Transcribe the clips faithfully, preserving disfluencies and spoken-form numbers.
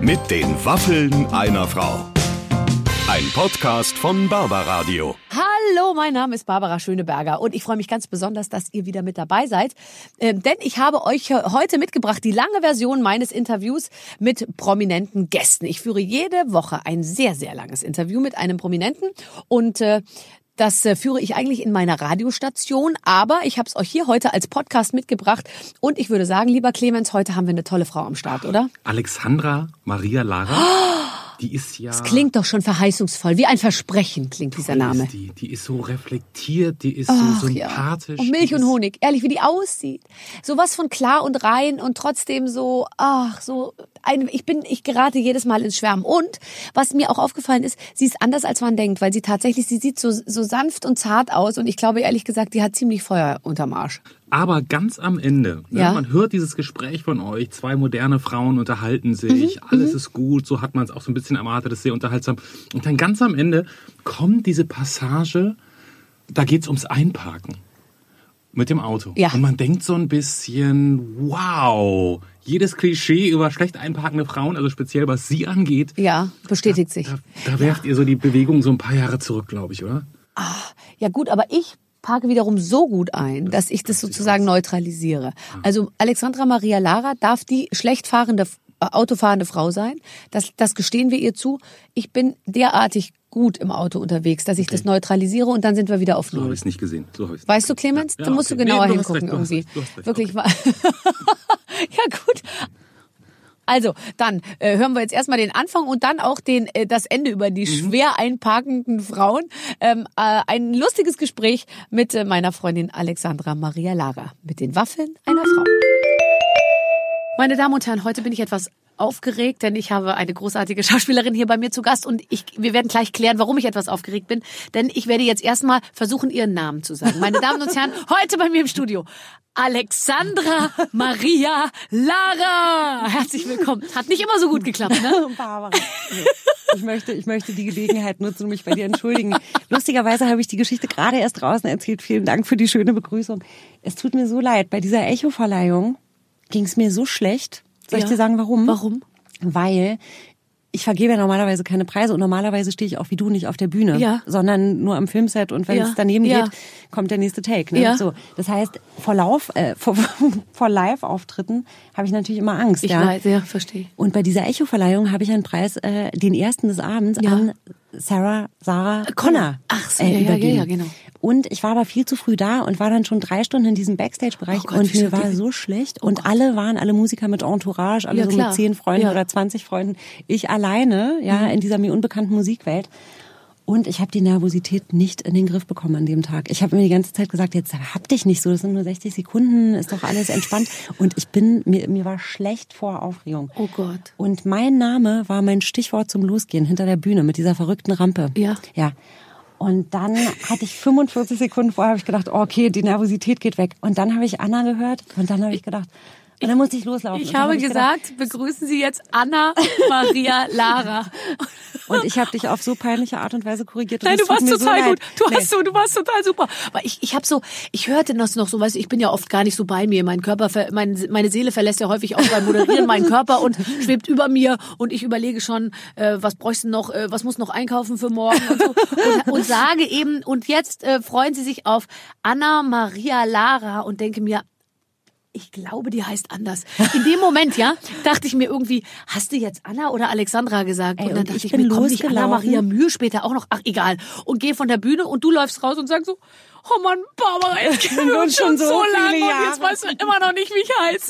Mit den Waffeln einer Frau. Ein Podcast von Barbaradio. Hallo, mein Name ist Barbara Schöneberger und ich freue mich ganz besonders, dass ihr wieder mit dabei seid. Ähm, denn ich habe euch heute mitgebracht die lange Version meines Interviews mit prominenten Gästen. Ich führe jede Woche ein sehr, sehr langes Interview mit einem Prominenten und äh, das äh, führe ich eigentlich in meiner Radiostation, aber ich habe es euch hier heute als Podcast mitgebracht und ich würde sagen, lieber Clemens, heute haben wir eine tolle Frau am Start, oder? Alexandra Maria Lara. Die ist ja... Das klingt doch schon verheißungsvoll. Wie ein Versprechen klingt dieser Name. Ist die. die ist so reflektiert, die ist Ach, so sympathisch. Ja. Und Milch die und ist... Honig. Ehrlich, wie die aussieht. Sowas von klar und rein und trotzdem so, ach, so... Ein, ich bin, ich gerate jedes Mal ins Schwärmen. Und was mir auch aufgefallen ist, sie ist anders, als man denkt, weil sie tatsächlich, sie sieht so, so sanft und zart aus. Und ich glaube, ehrlich gesagt, die hat ziemlich Feuer unterm Arsch. Aber ganz am Ende, ne, ja. man hört dieses Gespräch von euch, zwei moderne Frauen unterhalten sich, mhm, alles mhm. ist gut, so hat man es auch so ein bisschen erwartet, das ist sehr unterhaltsam. Und dann ganz am Ende kommt diese Passage, da geht's ums Einparken mit dem Auto. Ja. Und man denkt so ein bisschen, wow, jedes Klischee über schlecht einparkende Frauen, also speziell was sie angeht. Ja, bestätigt da, sich. Da, da werft ja. ihr so die Bewegung so ein paar Jahre zurück, glaube ich, oder? Ach, ja gut, aber ich parke wiederum so gut ein, dass ich das sozusagen neutralisiere. Also Alexandra Maria Lara darf die schlecht fahrende, äh, autofahrende Frau sein. Das, das gestehen wir ihr zu. Ich bin derartig gut im Auto unterwegs, dass ich okay. das neutralisiere und dann sind wir wieder auf Null. So habe ich es nicht gesehen. So nicht weißt du, Clemens? Ja, da musst okay. du genauer nee, du hingucken recht, irgendwie. Du hast recht, Wirklich. Okay. Ja gut. Also, dann äh, hören wir jetzt erstmal den Anfang und dann auch den äh, das Ende über die mhm. schwer einparkenden Frauen. Ähm, äh, ein lustiges Gespräch mit äh, meiner Freundin Alexandra Maria Lara. Mit den Waffeln einer Frau. Meine Damen und Herren, heute bin ich etwas aufgeregt, denn ich habe eine großartige Schauspielerin hier bei mir zu Gast und ich, wir werden gleich klären, warum ich etwas aufgeregt bin, denn ich werde jetzt erstmal versuchen, ihren Namen zu sagen. Meine Damen und Herren, heute bei mir im Studio Alexandra Maria Lara. Herzlich willkommen. Hat nicht immer so gut geklappt, ne? Barbara. Ich möchte, ich möchte die Gelegenheit nutzen, um mich bei dir entschuldigen. Lustigerweise habe ich die Geschichte gerade erst draußen erzählt. Vielen Dank für die schöne Begrüßung. Es tut mir so leid. Bei dieser Echo-Verleihung ging es mir so schlecht. Soll ich ja. dir sagen, warum? Warum? Weil ich vergebe ja normalerweise keine Preise und normalerweise stehe ich auch wie du nicht auf der Bühne, ja. sondern nur am Filmset und wenn ja. es daneben ja. geht, kommt der nächste Take. Ne? Ja. So, das heißt, vor Lauf, äh, vor, vor Live-Auftritten habe ich natürlich immer Angst. Ich ja? weiß, ja, verstehe. Und bei dieser Echo-Verleihung habe ich einen Preis, äh, den ersten des Abends, ja. an Sarah, Sarah Connor Ach so, äh, ja, übergeben. Ja, ja, genau. Und ich war aber viel zu früh da und war dann schon drei Stunden in diesem Backstage-Bereich oh Gott, und mir war so schlecht. Und Gott. alle waren, alle Musiker mit Entourage, alle ja, so klar. mit zehn Freunden ja. oder zwanzig Freunden. Ich alleine, ja, mhm. in dieser mir unbekannten Musikwelt. Und ich habe die Nervosität nicht in den Griff bekommen an dem Tag. Ich habe mir die ganze Zeit gesagt, jetzt hab dich nicht so, das sind nur sechzig Sekunden, ist doch alles entspannt. Und ich bin, mir, mir war schlecht vor Aufregung. Oh Gott. Und mein Name war mein Stichwort zum Losgehen hinter der Bühne mit dieser verrückten Rampe. Ja. Ja. Und dann hatte ich fünfundvierzig Sekunden vorher, habe ich gedacht, oh, okay, die Nervosität geht weg. Und dann habe ich Anna gehört und dann habe ich gedacht, und dann musste ich loslaufen. Ich habe hab ich gesagt, gedacht, begrüßen Sie jetzt Anna Maria Lara. Und ich habe dich auf so peinliche Art und Weise korrigiert. Und Nein, du warst total so gut. Du nee. hast so, du warst total super. Aber ich, ich habe so, ich hörte das noch so, weißt du, ich bin ja oft gar nicht so bei mir. Mein Körper, mein, meine Seele verlässt ja häufig auch beim Moderieren meinen Körper und schwebt über mir und ich überlege schon, äh, was bräuchte noch, äh, was muss noch einkaufen für morgen und so und, und sage eben und jetzt äh, freuen Sie sich auf Anna Maria Lara und denke mir, ich glaube, die heißt anders. In dem Moment, ja, dachte ich mir irgendwie, hast du jetzt Anna oder Alexandra gesagt? Ey, und dann und dachte ich ich, bin mir, kommt nicht Anna losgelaufen. Maria Mühe später auch noch? Ach, egal. Und gehe von der Bühne und du läufst raus und sagst so, oh Mann, Barbara, jetzt kennen wir uns schon so, so lange und jetzt weißt du immer noch nicht, wie ich heiße.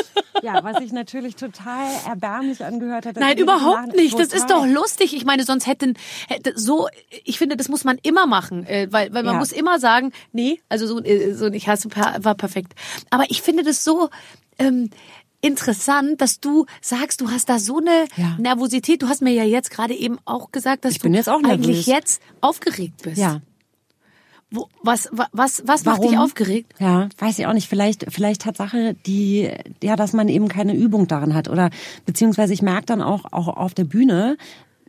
Ja, was sich natürlich total erbärmlich angehört hat. Nein, überhaupt nicht. Das ist doch lustig. Ich meine, sonst hätten hätte so. Ich finde, das muss man immer machen, weil weil man ja. muss immer sagen, nee, also so so ich hasse war perfekt. Aber ich finde das so ähm, interessant, dass du sagst, du hast da so eine ja. Nervosität. Du hast mir ja jetzt gerade eben auch gesagt, dass ich bin du jetzt auch eigentlich nervös. jetzt aufgeregt bist. Ja. Wo, was was was macht Warum? dich aufgeregt? Ja, weiß ich auch nicht. Vielleicht vielleicht Tatsache, die ja, dass man eben keine Übung darin hat oder beziehungsweise ich merke dann auch auch auf der Bühne,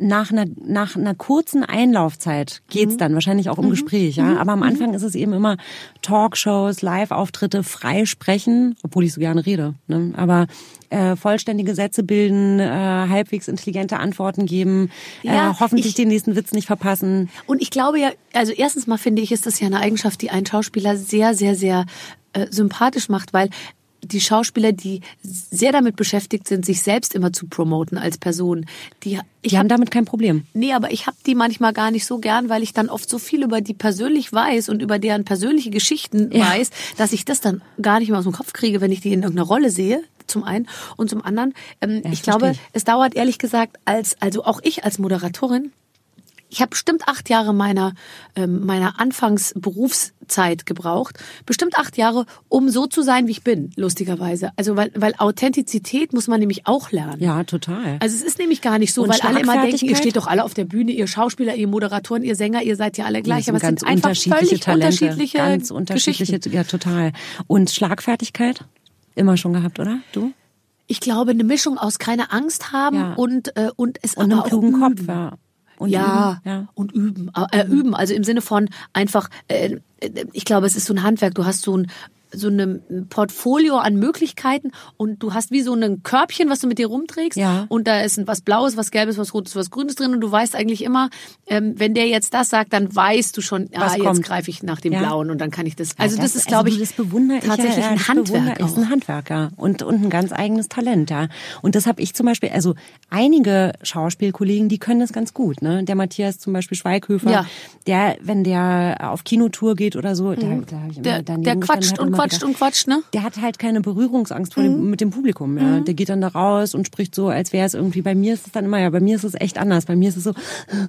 nach einer, nach einer kurzen Einlaufzeit geht's mhm. dann wahrscheinlich auch um mhm. Gespräch, ja. Aber am Anfang mhm. ist es eben immer Talkshows, Live-Auftritte, frei sprechen, obwohl ich so gerne rede, ne? Aber äh, vollständige Sätze bilden, äh, halbwegs intelligente Antworten geben, ja, äh, hoffentlich ich, den nächsten Witz nicht verpassen. Und ich glaube ja, also erstens mal finde ich, ist das ja eine Eigenschaft, die einen Schauspieler sehr, sehr, sehr äh, sympathisch macht, weil die Schauspieler, die sehr damit beschäftigt sind, sich selbst immer zu promoten als Person, die, ich die haben hab, damit kein Problem. Nee, aber ich habe die manchmal gar nicht so gern, weil ich dann oft so viel über die persönlich weiß und über deren persönliche Geschichten ja. weiß, dass ich das dann gar nicht mehr aus dem Kopf kriege, wenn ich die in irgendeiner Rolle sehe, zum einen. Und zum anderen, ähm, ja, ich glaube, ich. es dauert ehrlich gesagt, als also auch ich als Moderatorin, ich habe bestimmt acht Jahre meiner ähm, meiner Anfangsberufszeit gebraucht, bestimmt acht Jahre, um so zu sein, wie ich bin, lustigerweise. Also weil weil Authentizität muss man nämlich auch lernen. Ja, total. Also es ist nämlich gar nicht so, und weil alle immer denken, ihr steht doch alle auf der Bühne, ihr Schauspieler, ihr Moderatoren, ihr Sänger, ihr seid ja alle gleich. Aber es sind einfach unterschiedliche völlig Talente, unterschiedliche ganz unterschiedliche, ja total. Und Schlagfertigkeit immer schon gehabt, oder? Du? Ich glaube, eine Mischung aus keine Angst haben ja. und äh, und es und aber einen klugen auch Kopf, ja. Und ja, üben, ja, und üben. Äh, üben, also im Sinne von einfach, äh, ich glaube, es ist so ein Handwerk. Du hast so ein so ein Portfolio an Möglichkeiten und du hast wie so ein Körbchen, was du mit dir rumträgst ja. und da ist was Blaues, was Gelbes, was Rotes, was Grünes drin und du weißt eigentlich immer, ähm, wenn der jetzt das sagt, dann weißt du schon, ja, jetzt greife ich nach dem ja. Blauen und dann kann ich das. Also ja, das, das ist, glaube also ich, das bewundere ich tatsächlich ja, ein Handwerk. Ist ein Handwerk, ja. Und, und ein ganz eigenes Talent, ja. Und das habe ich zum Beispiel, also einige Schauspielkollegen, die können das ganz gut, ne? Der Matthias zum Beispiel Schweighöfer, ja. der, wenn der auf Kinotour geht oder so, mhm. da, da habe ich immer der, der quatscht und quatscht gedacht, und quatscht, ne? Der hat halt keine Berührungsangst vor dem, mhm. mit dem Publikum. Ja. Mhm. Der geht dann da raus und spricht so, als wäre es irgendwie, bei mir ist es dann immer, ja, bei mir ist es echt anders. Bei mir ist es so,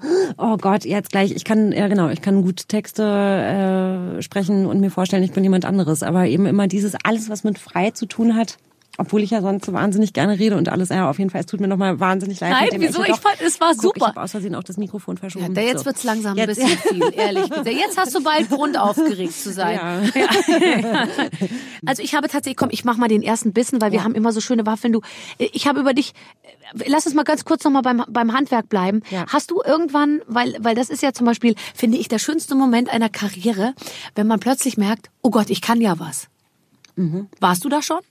oh Gott, jetzt gleich, ich kann, ja genau, ich kann gut Texte äh, sprechen und mir vorstellen, ich bin jemand anderes. Aber eben immer dieses, alles, was mit frei zu tun hat, obwohl ich ja sonst so wahnsinnig gerne rede und alles, ja, auf jeden Fall, es tut mir nochmal wahnsinnig leid. Nein, mit dem wieso? Ich fand, es war Guck, super. Ich habe aus Versehen auch das Mikrofon verschoben. Ja, jetzt so. wird's langsam jetzt. ein bisschen viel, ehrlich gesagt. Jetzt hast du bald Grund, aufgeregt zu sein. Ja. Ja. Also ich habe tatsächlich, komm, ich mach mal den ersten Bissen, weil wir ja. haben immer so schöne Waffeln. Du, ich habe über dich, lass uns mal ganz kurz nochmal beim, beim Handwerk bleiben. Ja. Hast du irgendwann, weil, weil das ist ja zum Beispiel, finde ich, der schönste Moment einer Karriere, wenn man plötzlich merkt, oh Gott, ich kann ja was. Mhm. Warst du da schon?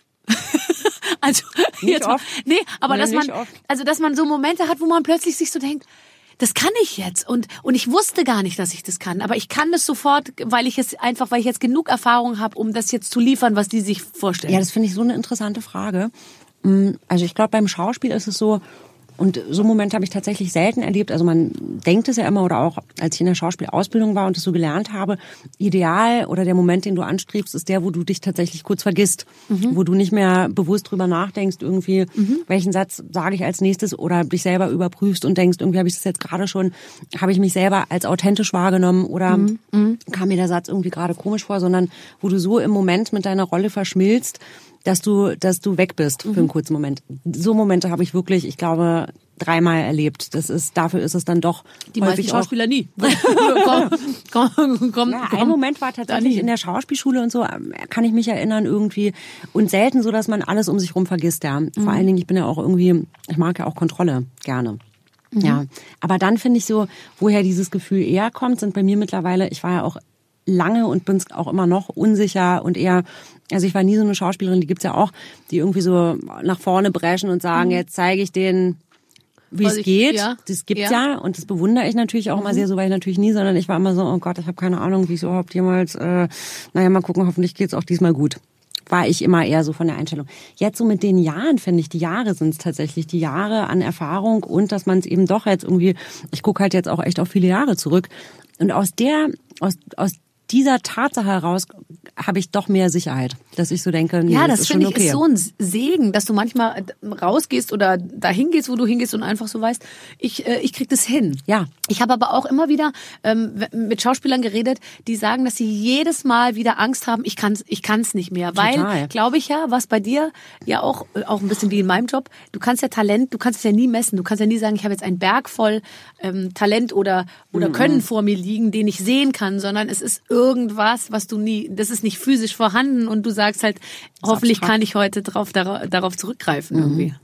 Also nicht jetzt oft. Nee, aber Nein, dass man oft. also dass man so Momente hat, wo man plötzlich sich so denkt, das kann ich jetzt und und ich wusste gar nicht, dass ich das kann, aber ich kann das sofort, weil ich es einfach, weil ich jetzt genug Erfahrung habe, um das jetzt zu liefern, was die sich vorstellen. Ja, das finde ich so eine interessante Frage. Also ich glaube, beim Schauspiel ist es so, und so einen Moment habe ich tatsächlich selten erlebt. Also man denkt es ja immer, oder auch als ich in der Schauspielausbildung war und es so gelernt habe, ideal oder der Moment, den du anstrebst, ist der, wo du dich tatsächlich kurz vergisst. Mhm. Wo du nicht mehr bewusst drüber nachdenkst, irgendwie, mhm. welchen Satz sage ich als nächstes oder dich selber überprüfst und denkst, irgendwie habe ich das jetzt gerade schon, habe ich mich selber als authentisch wahrgenommen oder mhm. kam mir der Satz irgendwie gerade komisch vor, sondern wo du so im Moment mit deiner Rolle verschmilzt, dass du, dass du weg bist für einen kurzen Moment. So Momente habe ich wirklich, ich glaube, dreimal erlebt. Das ist, dafür ist es dann doch die meisten Schauspieler nie. komm, komm, komm, ja, ein Moment war tatsächlich in der Schauspielschule und so, kann ich mich erinnern irgendwie. Und selten so, dass man alles um sich rum vergisst, ja. Mhm. Vor allen Dingen, ich bin ja auch irgendwie, ich mag ja auch Kontrolle gerne. Mhm. Ja. Aber dann finde ich so, woher dieses Gefühl eher kommt, sind bei mir mittlerweile, ich war ja auch lange und bin auch immer noch unsicher und eher, also ich war nie so eine Schauspielerin, die gibt's ja auch, die irgendwie so nach vorne brechen und sagen, mhm. jetzt zeige ich denen, wie es geht. Ja. Das gibt's ja. ja und das bewundere ich natürlich auch mhm. immer sehr, so war ich natürlich nie, sondern ich war immer so, oh Gott, ich habe keine Ahnung, wie ich es überhaupt jemals, äh, naja, mal gucken, hoffentlich geht's auch diesmal gut. War ich immer eher so von der Einstellung. Jetzt so mit den Jahren, finde ich, die Jahre sind es tatsächlich, die Jahre an Erfahrung und dass man es eben doch jetzt irgendwie, ich gucke halt jetzt auch echt auf viele Jahre zurück und aus der, aus, aus dieser Tatsache heraus habe ich doch mehr Sicherheit, dass ich so denke, nee, ja, das, das ist finde schon ich okay. ist so ein Segen, dass du manchmal rausgehst oder dahin gehst, wo du hingehst und einfach so weißt, ich äh, ich krieg das hin. Ja. Ich habe aber auch immer wieder ähm, mit Schauspielern geredet, die sagen, dass sie jedes Mal wieder Angst haben, ich kann's ich kann's nicht mehr, weil Total. glaube ich ja, was bei dir ja auch auch ein bisschen wie in meinem Job, du kannst ja Talent, du kannst es ja nie messen, du kannst ja nie sagen, ich habe jetzt einen Berg voll ähm, Talent oder oder mhm. Können vor mir liegen, den ich sehen kann, sondern es ist irgendwas, was du nie, das ist nicht physisch vorhanden und du sagst halt, hoffentlich abstrakt. Kann ich heute drauf, darauf, darauf zurückgreifen mhm. irgendwie.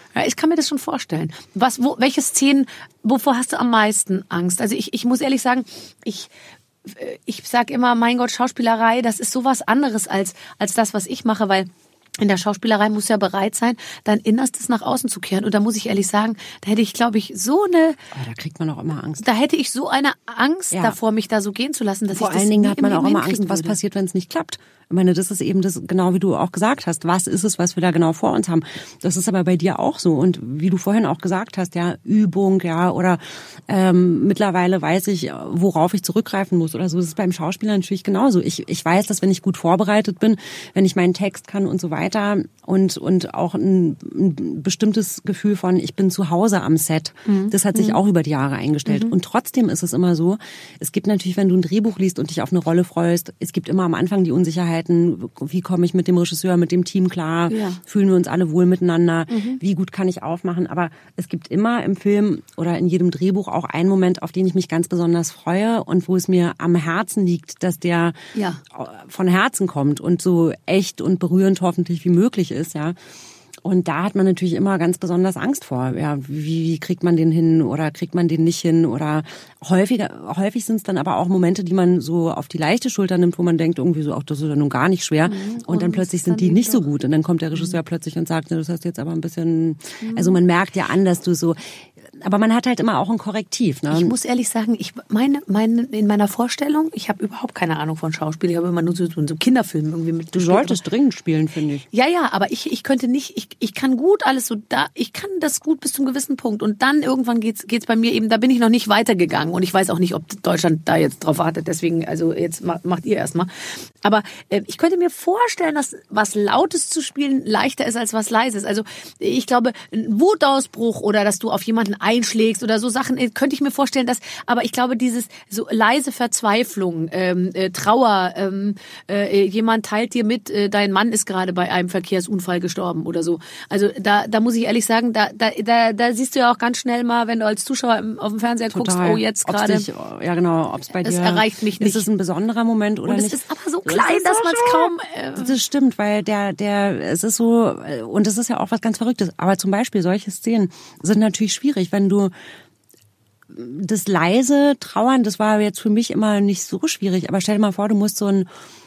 Ja, ich kann mir das schon vorstellen. Was, wo, welche Szenen, wovor hast du am meisten Angst? Also ich, ich muss ehrlich sagen, ich, ich sag immer, mein Gott, Schauspielerei, das ist sowas anderes als, als das, was ich mache, weil in der Schauspielerei muss ja bereit sein, dein Innerstes nach außen zu kehren. Und da muss ich ehrlich sagen, da hätte ich, glaube ich, so eine... Oh, da kriegt man auch immer Angst. Da hätte ich so eine Angst ja. davor, mich da so gehen zu lassen, dass Vor ich das allen Dingen hat man im auch Leben immer Angst, hinkriegen was würde. passiert, wenn es nicht klappt. Ich meine, das ist eben das, genau wie du auch gesagt hast. Was ist es, was wir da genau vor uns haben? Das ist aber bei dir auch so. Und wie du vorhin auch gesagt hast, ja, Übung, ja, oder ähm, mittlerweile weiß ich, worauf ich zurückgreifen muss oder so. Das ist beim Schauspieler natürlich genauso. Ich, ich weiß, dass wenn ich gut vorbereitet bin, wenn ich meinen Text kann und so weiter und, und auch ein, ein bestimmtes Gefühl von, ich bin zu Hause am Set, mhm. das hat sich mhm. auch über die Jahre eingestellt. Mhm. Und trotzdem ist es immer so, es gibt natürlich, wenn du ein Drehbuch liest und dich auf eine Rolle freust, es gibt immer am Anfang die Unsicherheit, wie komme ich mit dem Regisseur, mit dem Team klar, ja. fühlen wir uns alle wohl miteinander, mhm. wie gut kann ich aufmachen. Aber es gibt immer im Film oder in jedem Drehbuch auch einen Moment, auf den ich mich ganz besonders freue und wo es mir am Herzen liegt, dass der ja. von Herzen kommt und so echt und berührend hoffentlich wie möglich ist, ja. Und da hat man natürlich immer ganz besonders Angst vor. Ja, wie, wie kriegt man den hin oder kriegt man den nicht hin? Oder häufiger, häufig sind es dann aber auch Momente, die man so auf die leichte Schulter nimmt, wo man denkt irgendwie so, ach, das ist ja nun gar nicht schwer. Mhm. Und, und dann plötzlich sind die nicht so gut. Und dann kommt der Regisseur mhm. plötzlich und sagt, das hast jetzt aber ein bisschen, mhm. also man merkt ja an, dass du so, aber man hat halt immer auch ein Korrektiv. Ne? Ich muss ehrlich sagen, ich meine, meine, in meiner Vorstellung, ich habe überhaupt keine Ahnung von Schauspiel. Ich habe immer nur so, so Kinderfilmen irgendwie mit. Du solltest dringend spielen, finde ich. Ja, ja, aber ich, ich könnte nicht, ich, ich kann gut alles so da, ich kann das gut bis zum gewissen Punkt. Und dann irgendwann geht's, geht's bei mir eben, da bin ich noch nicht weitergegangen. Und ich weiß auch nicht, ob Deutschland da jetzt drauf wartet. Deswegen, also jetzt macht ihr erstmal. Aber äh, ich könnte mir vorstellen, dass was Lautes zu spielen leichter ist als was Leises. Also ich glaube, ein Wutausbruch oder dass du auf jemanden einschlägst oder so Sachen, könnte ich mir vorstellen, dass, aber ich glaube, dieses so leise Verzweiflung, ähm, äh, Trauer, ähm, äh, jemand teilt dir mit, äh, dein Mann ist gerade bei einem Verkehrsunfall gestorben oder so. Also da, da muss ich ehrlich sagen, da, da, da, da siehst du ja auch ganz schnell mal, wenn du als Zuschauer im, auf dem Fernseher Total. guckst, oh jetzt gerade. Ja genau, ob es bei dir. Es erreicht mich nicht. Ist es ein besonderer Moment oder Und es nicht? ist aber so klein, das dass man es kaum. Äh das stimmt, weil der, der, es ist so, und es ist ja auch was ganz Verrücktes. Aber zum Beispiel solche Szenen sind natürlich schwierig, wenn du das leise Trauern, das war jetzt für mich immer nicht so schwierig. Aber stell dir mal vor, du musst so ein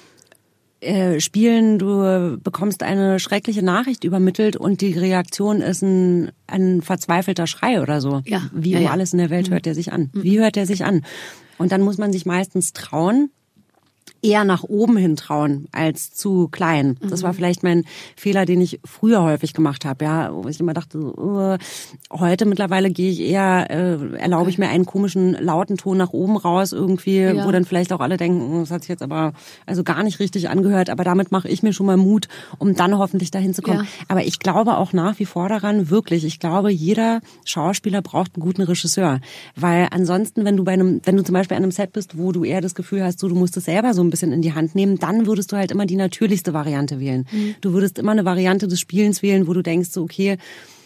äh, spielen, du bekommst eine schreckliche Nachricht übermittelt und die Reaktion ist ein, ein verzweifelter Schrei oder so. Ja. Wie ja, um ja. alles in der Welt hört der sich an? Wie hört der sich an? Und dann muss man sich meistens trauen, eher nach oben hin trauen als zu klein. Das war vielleicht mein Fehler, den ich früher häufig gemacht habe, ja, wo ich immer dachte, uh, heute mittlerweile gehe ich eher, äh, erlaube ich mir einen komischen lauten Ton nach oben raus irgendwie, ja. wo dann vielleicht auch alle denken, das hat sich jetzt aber also gar nicht richtig angehört, aber damit mache ich mir schon mal Mut, um dann hoffentlich dahin zu kommen. Ja. Aber ich glaube auch nach wie vor daran, wirklich, ich glaube, jeder Schauspieler braucht einen guten Regisseur, weil ansonsten, wenn du bei einem, wenn du zum Beispiel an einem Set bist, wo du eher das Gefühl hast, so, du musst es selber so ein bisschen in die Hand nehmen, dann würdest du halt immer die natürlichste Variante wählen. Mhm. Du würdest immer eine Variante des Spielens wählen, wo du denkst, so okay,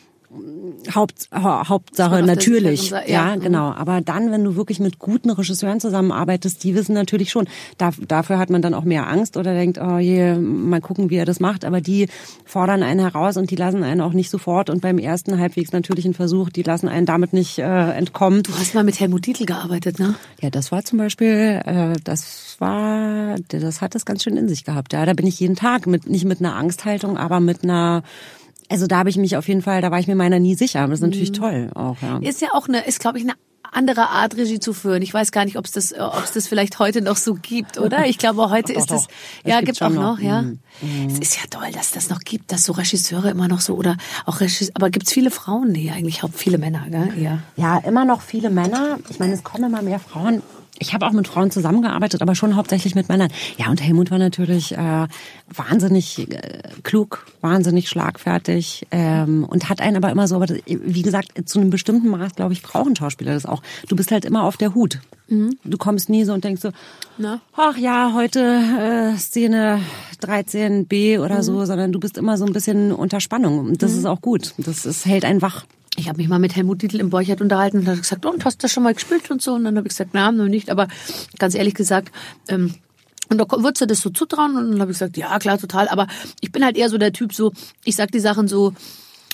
Haupt, Hauptsache natürlich, ja, ja, genau. Aber dann, wenn du wirklich mit guten Regisseuren zusammenarbeitest, die wissen natürlich schon, da, dafür hat man dann auch mehr Angst oder denkt, oh je, mal gucken, wie er das macht. Aber die fordern einen heraus und die lassen einen auch nicht sofort und beim ersten halbwegs natürlichen Versuch, die lassen einen damit nicht äh, entkommen. Du hast mal mit Helmut Dietl gearbeitet, ne? Ja, das war zum Beispiel, äh, das war, das hat es ganz schön in sich gehabt. Ja, da bin ich jeden Tag mit, nicht mit einer Angsthaltung, aber mit einer Also da habe ich mich auf jeden Fall, da war ich mir meiner nie sicher. Aber das ist natürlich mhm. toll auch, ja. Ist ja auch eine, ist glaube ich eine andere Art Regie zu führen. Ich weiß gar nicht, ob es das, ob es das vielleicht heute noch so gibt, oder? Ich glaube, heute doch, ist doch, es, ja, gibt's gibt auch noch, noch, ja. Mhm. Es ist ja toll, dass das noch gibt, dass so Regisseure immer noch so oder auch Regisseur, aber gibt's viele Frauen? Nee, eigentlich auch viele Männer, gell? Ja. Ja, immer noch viele Männer. Ich meine, es kommen immer mehr Frauen. Ich habe auch mit Frauen zusammengearbeitet, aber schon hauptsächlich mit Männern. Ja, und Helmut war natürlich äh, wahnsinnig äh, klug, wahnsinnig schlagfertig ähm, und hat einen aber immer so, aber das, wie gesagt, zu einem bestimmten Maß, glaube ich, brauchen Schauspieler das auch. Du bist halt immer auf der Hut. Mhm. Du kommst nie so und denkst so, Na? ach ja, heute äh, Szene dreizehn b oder mhm. so, sondern du bist immer so ein bisschen unter Spannung. Und das mhm. ist auch gut. Das, das hält einen wach. Ich habe mich mal mit Helmut Dietl im Borchardt unterhalten und hat gesagt, oh, und hast du das schon mal gespielt und so? Und dann habe ich gesagt, na, noch nicht. Aber ganz ehrlich gesagt, ähm, und da würdest du das so zutrauen? Und dann habe ich gesagt, ja, klar, total. Aber ich bin halt eher so der Typ, so, ich sag die Sachen so,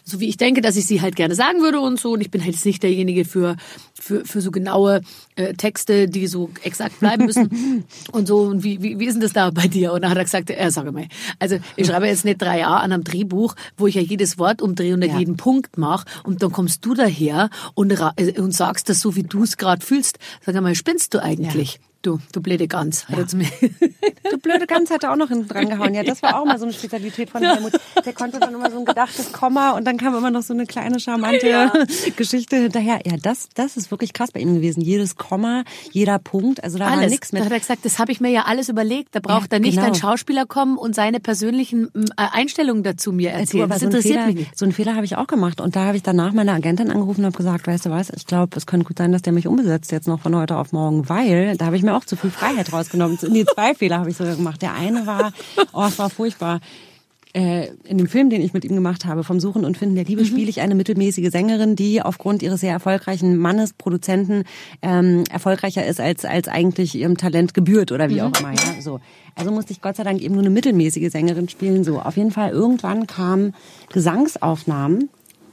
so wie ich denke, dass ich sie halt gerne sagen würde und so. Und ich bin halt jetzt nicht derjenige für für für so genaue äh, Texte, die so exakt bleiben müssen und so. Und wie wie wie ist denn das da bei dir? Und dann hat er gesagt, er sage mal, also ich schreibe jetzt nicht drei Jahre an einem Drehbuch, wo ich ja jedes Wort umdrehe und ja. jeden Punkt mache. Und dann kommst du daher und und sagst das so, wie du es gerade fühlst. Sag mal, spinnst du eigentlich? Ja. Du, du blöde Gans. Ja. Du blöde Gans hat er auch noch hinten dran gehauen. Ja, das war auch mal so eine Spezialität von Helmut. Der konnte dann immer so ein gedachtes Komma und dann kam immer noch so eine kleine charmante ja. Geschichte hinterher. Ja, das, das ist wirklich krass bei ihm gewesen. Jedes Komma, jeder Punkt, also da alles. War nichts mit. Da hat er gesagt, das habe ich mir ja alles überlegt. Da braucht ja, er nicht genau. ein Schauspieler kommen und seine persönlichen äh, Einstellungen dazu mir erzählen. Das so interessiert Fehler, mich nicht. So einen Fehler habe ich auch gemacht. Und da habe ich danach meine Agentin angerufen und habe gesagt, weißt du was, ich glaube, es könnte gut sein, dass der mich umbesetzt jetzt noch von heute auf morgen, weil da habe ich mir auch zu viel Freiheit rausgenommen. Nee, zwei Fehler habe ich sogar gemacht. Der eine war, oh, es war furchtbar. Äh, in dem Film, den ich mit ihm gemacht habe, vom Suchen und Finden der Liebe, mhm. spiele ich eine mittelmäßige Sängerin, die aufgrund ihres sehr erfolgreichen Mannes, Produzenten, ähm, erfolgreicher ist, als als eigentlich ihrem Talent gebührt oder wie mhm. auch immer. Ja, so. Also musste ich Gott sei Dank eben nur eine mittelmäßige Sängerin spielen. So, auf jeden Fall, irgendwann kamen Gesangsaufnahmen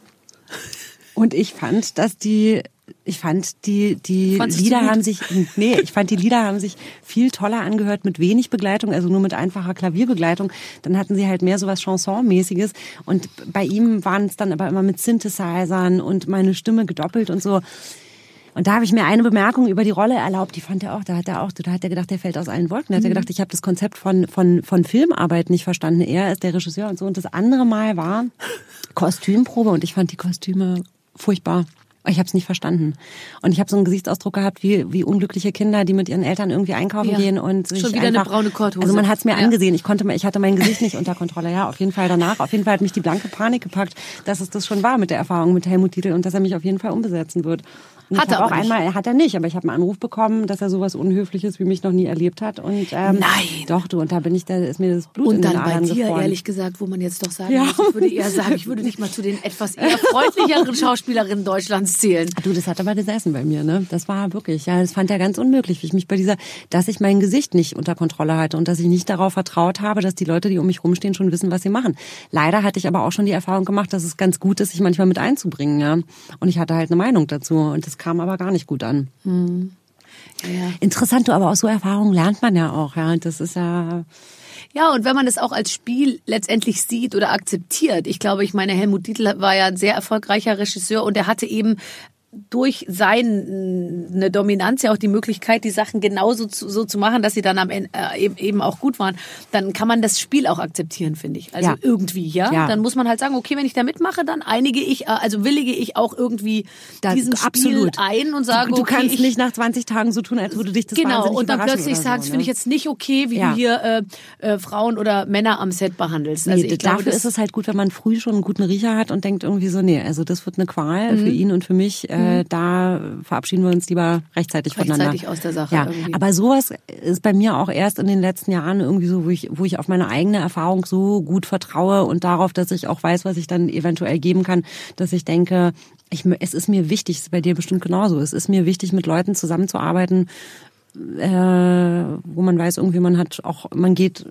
und ich fand, dass die Ich fand, die, die Lieder haben sich, nee, ich fand, die Lieder haben sich viel toller angehört mit wenig Begleitung, also nur mit einfacher Klavierbegleitung. Dann hatten sie halt mehr so was Chanson-mäßiges. Und bei ihm waren es dann aber immer mit Synthesizern und meine Stimme gedoppelt und so. Und da habe ich mir eine Bemerkung über die Rolle erlaubt, die fand er auch, da hat er auch, da hat er gedacht, der fällt aus allen Wolken. Da hat er gedacht, ich habe das Konzept von, von, von Filmarbeit nicht verstanden. Er ist der Regisseur und so. Und das andere Mal war Kostümprobe und ich fand die Kostüme furchtbar. Ich habe es nicht verstanden. Und ich habe so einen Gesichtsausdruck gehabt, wie wie unglückliche Kinder, die mit ihren Eltern irgendwie einkaufen ja. gehen und sich schon wieder einfach, eine braune Korthose. Also man hat es mir ja. angesehen. Ich konnte, ich hatte mein Gesicht nicht unter Kontrolle. Ja, auf jeden Fall danach. Auf jeden Fall hat mich die blanke Panik gepackt, dass es das schon war mit der Erfahrung mit Helmut Dietl und dass er mich auf jeden Fall umbesetzen wird. Und hat er auch nicht. Einmal, hat er nicht, aber ich habe einen Anruf bekommen, dass er sowas Unhöfliches wie mich noch nie erlebt hat. Und, ähm, Nein. Doch, du, und da bin ich, da ist mir das Blut und in den Adern gefroren. Und dann bei dir, ehrlich gesagt, wo man jetzt doch sagen ja. muss, ich würde eher sagen, ich würde dich mal zu den etwas eher freundlicheren Schauspielerinnen Deutschlands zählen. Du, das hat aber gesessen bei mir, ne? Das war wirklich, ja, das fand er ganz unmöglich, wie ich mich bei dieser, dass ich mein Gesicht nicht unter Kontrolle hatte und dass ich nicht darauf vertraut habe, dass die Leute, die um mich rumstehen, schon wissen, was sie machen. Leider hatte ich aber auch schon die Erfahrung gemacht, dass es ganz gut ist, sich manchmal mit einzubringen, ja. Und ich hatte halt eine Meinung dazu und das kam aber gar nicht gut an. Hm. Ja. Interessant, du, aber aus so Erfahrungen lernt man ja auch, ja. Das ist ja... Ja, und wenn man das auch als Spiel letztendlich sieht oder akzeptiert. Ich glaube, ich meine, Helmut Dietl war ja ein sehr erfolgreicher Regisseur und er hatte eben durch seine Dominanz ja auch die Möglichkeit, die Sachen genauso zu, so zu machen, dass sie dann am Ende äh, eben, eben auch gut waren. Dann kann man das Spiel auch akzeptieren, finde ich. Also ja. irgendwie, ja? ja. Dann muss man halt sagen, okay, wenn ich da mitmache, dann einige ich, also willige ich auch irgendwie das diesen absolut. Spiel ein und sage, du, du okay, kannst ich, nicht nach zwanzig Tagen so tun, als würde dich das genau, wahnsinnig und dann überraschen plötzlich sagst, so, finde ich jetzt nicht okay, wie ja. du hier äh, äh, Frauen oder Männer am Set behandelst. Nee, also ich dafür glaube, ist es halt gut, wenn man früh schon einen guten Riecher hat und denkt irgendwie so, nee, also das wird eine Qual mhm. für ihn und für mich, äh, mhm. da verabschieden wir uns lieber rechtzeitig, rechtzeitig voneinander. Rechtzeitig aus der Sache. Ja, irgendwie. Aber sowas ist bei mir auch erst in den letzten Jahren irgendwie so, wo ich, wo ich auf meine eigene Erfahrung so gut vertraue und darauf, dass ich auch weiß, was ich dann eventuell geben kann, dass ich denke, ich, es ist mir wichtig, es ist bei dir bestimmt genauso, es ist mir wichtig, mit Leuten zusammenzuarbeiten, äh, wo man weiß, irgendwie man hat auch, man geht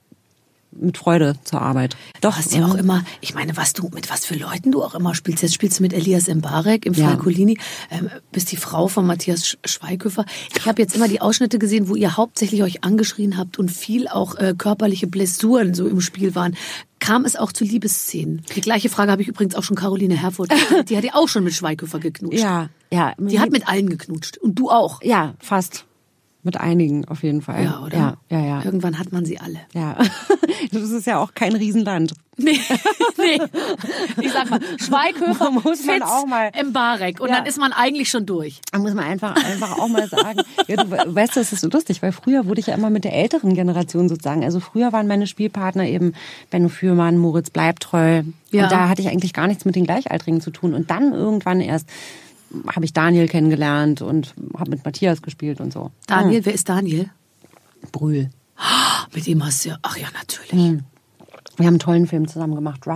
mit Freude zur Arbeit. Doch, du hast ja auch immer, ich meine, was du, mit was für Leuten du auch immer spielst. Jetzt spielst du mit Elias Mbarek im Fall ja. Colini, ähm, bist die Frau von Matthias Schweighöfer. Ich habe jetzt immer die Ausschnitte gesehen, wo ihr hauptsächlich euch angeschrien habt und viel auch äh, körperliche Blessuren so im Spiel waren. Kam es auch zu Liebesszenen? Die gleiche Frage habe ich übrigens auch schon Caroline Herfurth gestellt. Die hat ja auch schon mit Schweighöfer geknutscht. Ja, ja. Die hat mit allen geknutscht. Und du auch. Ja, fast. Mit einigen auf jeden Fall. Ja, oder? Ja, ja, ja. Irgendwann hat man sie alle. Ja. Das ist ja auch kein Riesenland. Nee, nee. Ich sag mal, Schweighöfer, muss man Fitz, auch mal Mbarek. Und ja. dann ist man eigentlich schon durch. Da muss man einfach, einfach auch mal sagen. Ja, du weißt, das ist so lustig, weil früher wurde ich ja immer mit der älteren Generation sozusagen. Also früher waren meine Spielpartner eben Benno Fürmann, Moritz Bleibtreu. Ja. Und da hatte ich eigentlich gar nichts mit den Gleichaltrigen zu tun. Und dann irgendwann erst habe ich Daniel kennengelernt und habe mit Matthias gespielt und so. Daniel, hm. wer ist Daniel? Brühl. Mit ihm hast du ja, ach ja, natürlich. Hm. Wir haben einen tollen Film zusammen gemacht, Rush.